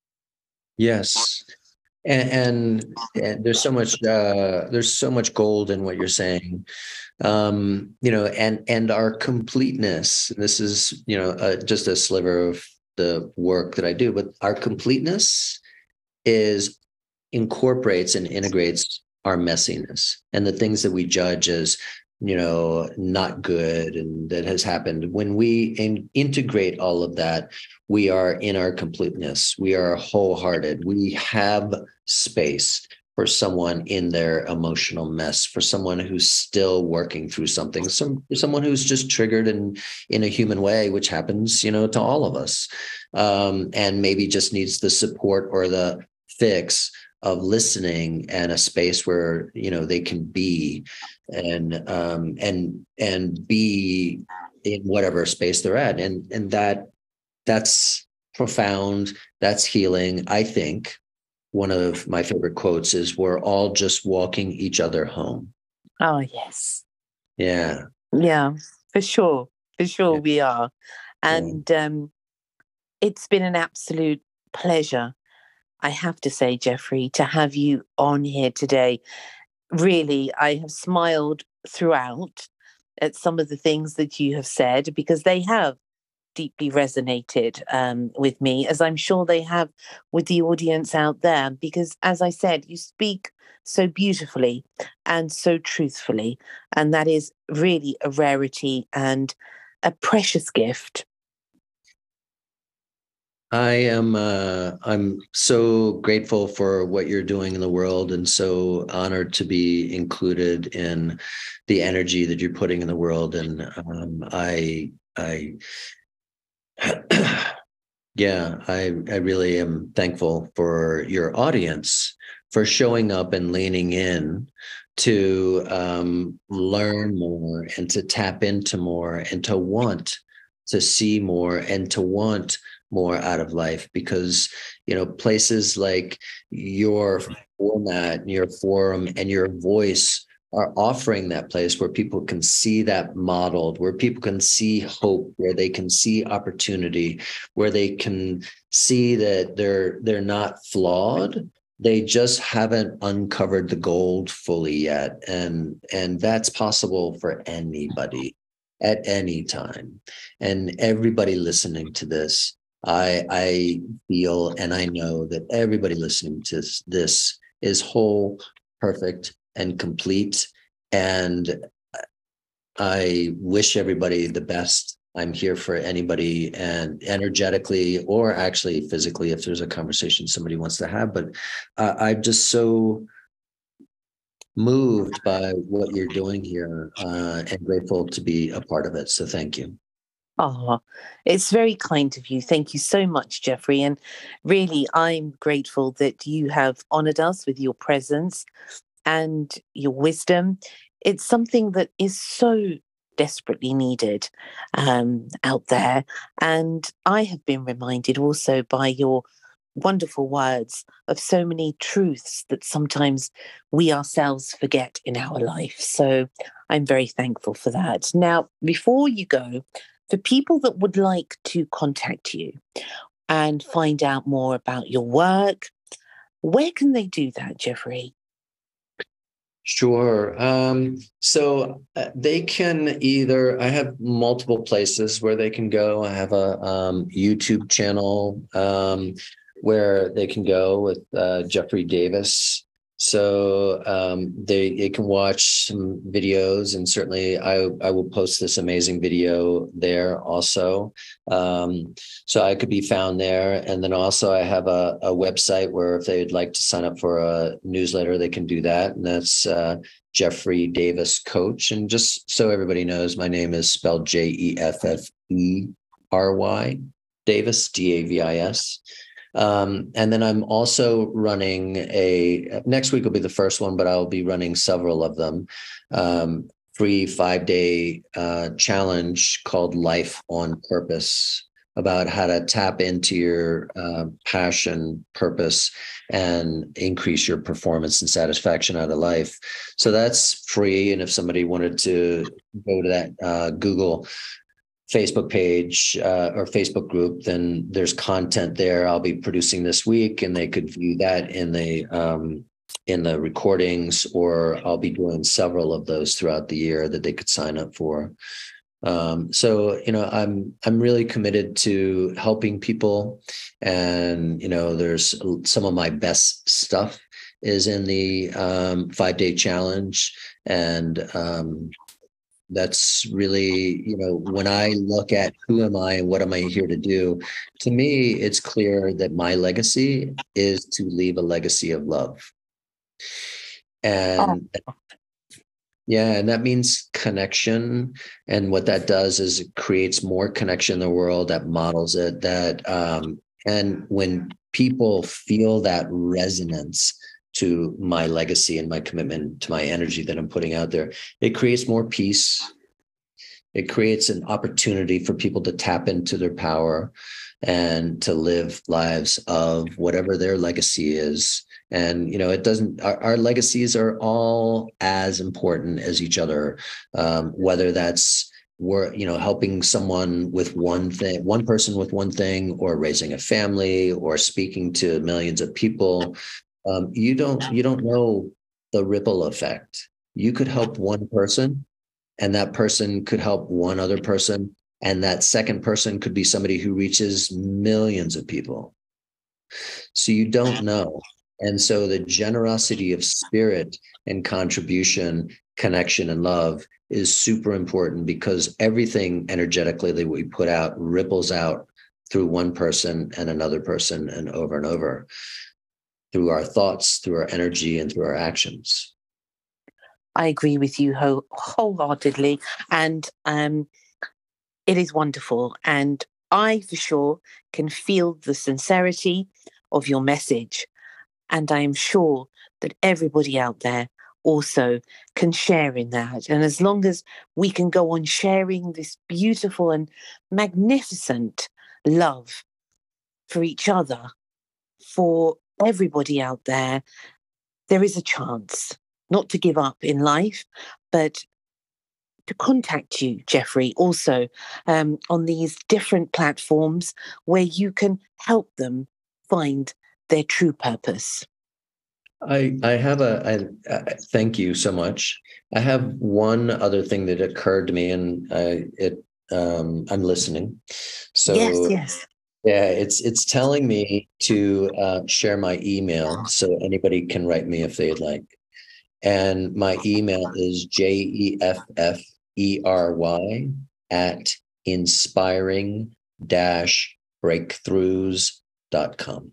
Yes. And, and, and there's so much uh, there's so much gold in what you're saying, um, you know, and and our completeness. This is, you know, uh, just a sliver of the work that I do, but our completeness is incorporates and integrates our messiness and the things that we judge as, you know, not good and that has happened. When we in, integrate all of that, we are in our completeness. We are wholehearted. We have space for someone in their emotional mess, for someone who's still working through something, some someone who's just triggered in in a human way, which happens, you know, to all of us, um, and maybe just needs the support or the fix of listening and a space where, you know, they can be and um, and and be in whatever space they're at, and and that that's profound. That's healing. I think one of my favorite quotes is, "We're all just walking each other home." Oh, yes. Yeah. Yeah, for sure. For sure Yeah. we are. Yeah. And um, it's been an absolute pleasure, I have to say, Jeffrey, to have you on here today. Really, I have smiled throughout at some of the things that you have said, because they have deeply resonated um, with me, as I'm sure they have with the audience out there. Because, as I said, you speak so beautifully and so truthfully. And that is really a rarity and a precious gift. I am uh, I'm so grateful for what you're doing in the world, and so honored to be included in the energy that you're putting in the world. And um, I I yeah, I I really am thankful for your audience for showing up and leaning in to um, learn more and to tap into more and to want to see more and to want more out of life, because, you know, places like your format, your forum, and your voice are offering that place where people can see that modeled, where people can see hope, where they can see opportunity, where they can see that they're they're not flawed. They just haven't uncovered the gold fully yet. And and that's possible for anybody at any time. And everybody listening to this, I I feel and I know that everybody listening to this is whole, perfect, and complete. And I wish everybody the best. I'm here for anybody, and energetically or actually physically, if there's a conversation somebody wants to have. But uh, I'm just so moved by what you're doing here, uh, and grateful to be a part of it. So thank you. Oh, it's very kind of you. Thank you so much, Jeffrey. And really, I'm grateful that you have honored us with your presence and your wisdom. It's something that is so desperately needed um, out there. And I have been reminded also by your wonderful words of so many truths that sometimes we ourselves forget in our life. So I'm very thankful for that. Now, before you go, for people that would like to contact you and find out more about your work, where can they do that, Jeffrey? Sure. Um, so uh, they can either, I have multiple places where they can go. I have a um, YouTube channel um, where they can go with uh, Jeffrey Davis. So um, they, they can watch some videos, and certainly I, I will post this amazing video there also. Um, so I could be found there. And then also I have a, a website where if they'd like to sign up for a newsletter, they can do that. And that's uh, Jeffrey Davis Coach. And just so everybody knows, my name is spelled J E F F E R Y, Davis, D A V I S. Um, and then I'm also running a, next week will be the first one, but I'll be running several of them, um, free five day uh, challenge called Life on Purpose, about how to tap into your uh, passion, purpose, and increase your performance and satisfaction out of life. So that's free. And if somebody wanted to go to that uh, Google Facebook page uh, or Facebook group, then there's content there I'll be producing this week, and they could view that in the um, in the recordings, or I'll be doing several of those throughout the year that they could sign up for. Um, so, you know, I'm I'm really committed to helping people, and you know, there's some of my best stuff is in the um, five day challenge, and um, that's really, you know, when I look at who am I and what am I here to do, to me, it's clear that my legacy is to leave a legacy of love. And oh. yeah, and that means connection. And what that does is it creates more connection in the world, that models it, that, um, and when people feel that resonance to my legacy and my commitment to my energy that I'm putting out there, it creates more peace. It creates an opportunity for people to tap into their power and to live lives of whatever their legacy is. And, you know, it doesn't, our, our legacies are all as important as each other, um, whether that's, we're, you know, helping someone with one thing, one person with one thing, or raising a family, or speaking to millions of people. Um, you don't you don't know the ripple effect. You could help one person, and that person could help one other person, and that second person could be somebody who reaches millions of people. So you don't know. And so the generosity of spirit and contribution, connection, and love is super important, because everything energetically that we put out ripples out through one person and another person, and over and over, through our thoughts, through our energy, and through our actions. I agree with you whole, wholeheartedly. And um, it is wonderful. And I, for sure, can feel the sincerity of your message. And I am sure that everybody out there also can share in that. And as long as we can go on sharing this beautiful and magnificent love for each other, for everybody out there, there is a chance not to give up in life, but to contact you, Jeffrey, also um, on these different platforms where you can help them find their true purpose. I I have a I, I, thank you so much. I have one other thing that occurred to me, and I, it um, I'm listening. So yes, yes. Yeah, it's it's telling me to uh, share my email, so anybody can write me if they'd like. And my email is J E F F E R Y at inspiring dash breakthroughs dot com.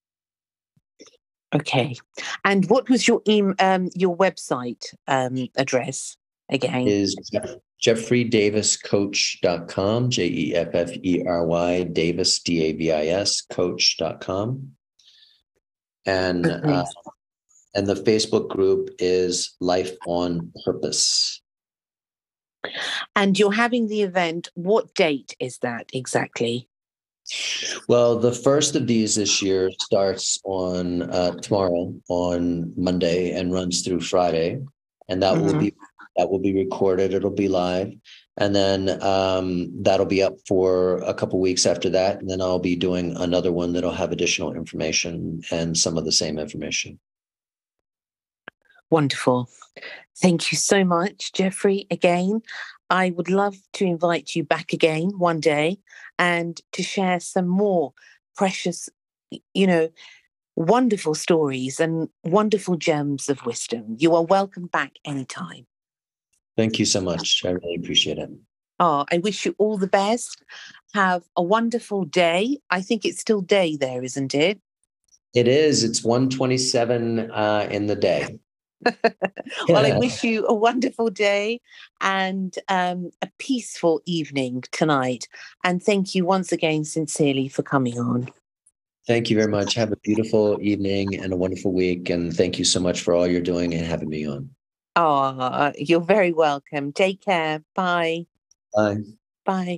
Okay. And what was your em- um, your website um, address again? Is jeffrey davis coach dot com, J E F F E R Y, Davis, D A V I S, coach dot com. And, Okay. uh, and the Facebook group is Life on Purpose. And you're having the event. What date is that exactly? Well, the first of these this year starts on uh, tomorrow, on Monday, and runs through Friday, and that mm-hmm. will be that will be recorded. It'll be live, and then um, that'll be up for a couple weeks after that, and then I'll be doing another one that'll have additional information and some of the same information. Wonderful. Thank you so much, Jeffrey. Again, I would love to invite you back again one day and to share some more precious, you know, wonderful stories and wonderful gems of wisdom. You are welcome back anytime. Thank you so much. I really appreciate it. Oh, I wish you all the best. Have a wonderful day. I think it's still day there, isn't it? It is. It's one twenty-seven uh, in the day. Well, I wish you a wonderful day and um, a peaceful evening tonight. And thank you once again, sincerely, for coming on. Thank you very much. Have a beautiful evening and a wonderful week. And thank you so much for all you're doing and having me on. Oh, you're very welcome. Take care. Bye. Bye. Bye.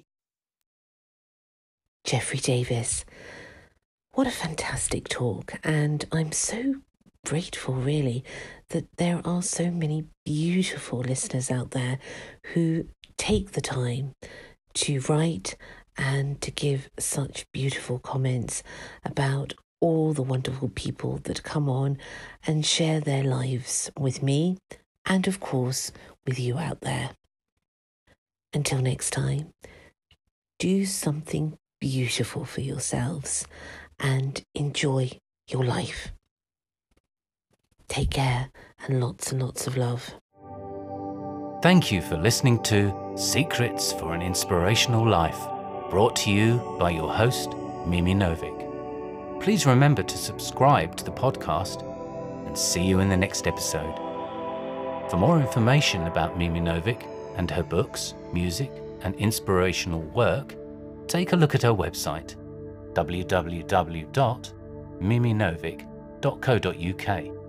Jeffrey Davis. What a fantastic talk. And I'm so grateful, really, that there are so many beautiful listeners out there who take the time to write and to give such beautiful comments about all the wonderful people that come on and share their lives with me and, of course, with you out there. Until next time, do something beautiful for yourselves and enjoy your life. Take care and lots and lots of love. Thank you for listening to Secrets for an Inspirational Life, brought to you by your host, Mimi Novick. Please remember to subscribe to the podcast and see you in the next episode. For more information about Mimi Novick and her books, music, and inspirational work, take a look at her website, w w w dot mimi novick dot co dot u k.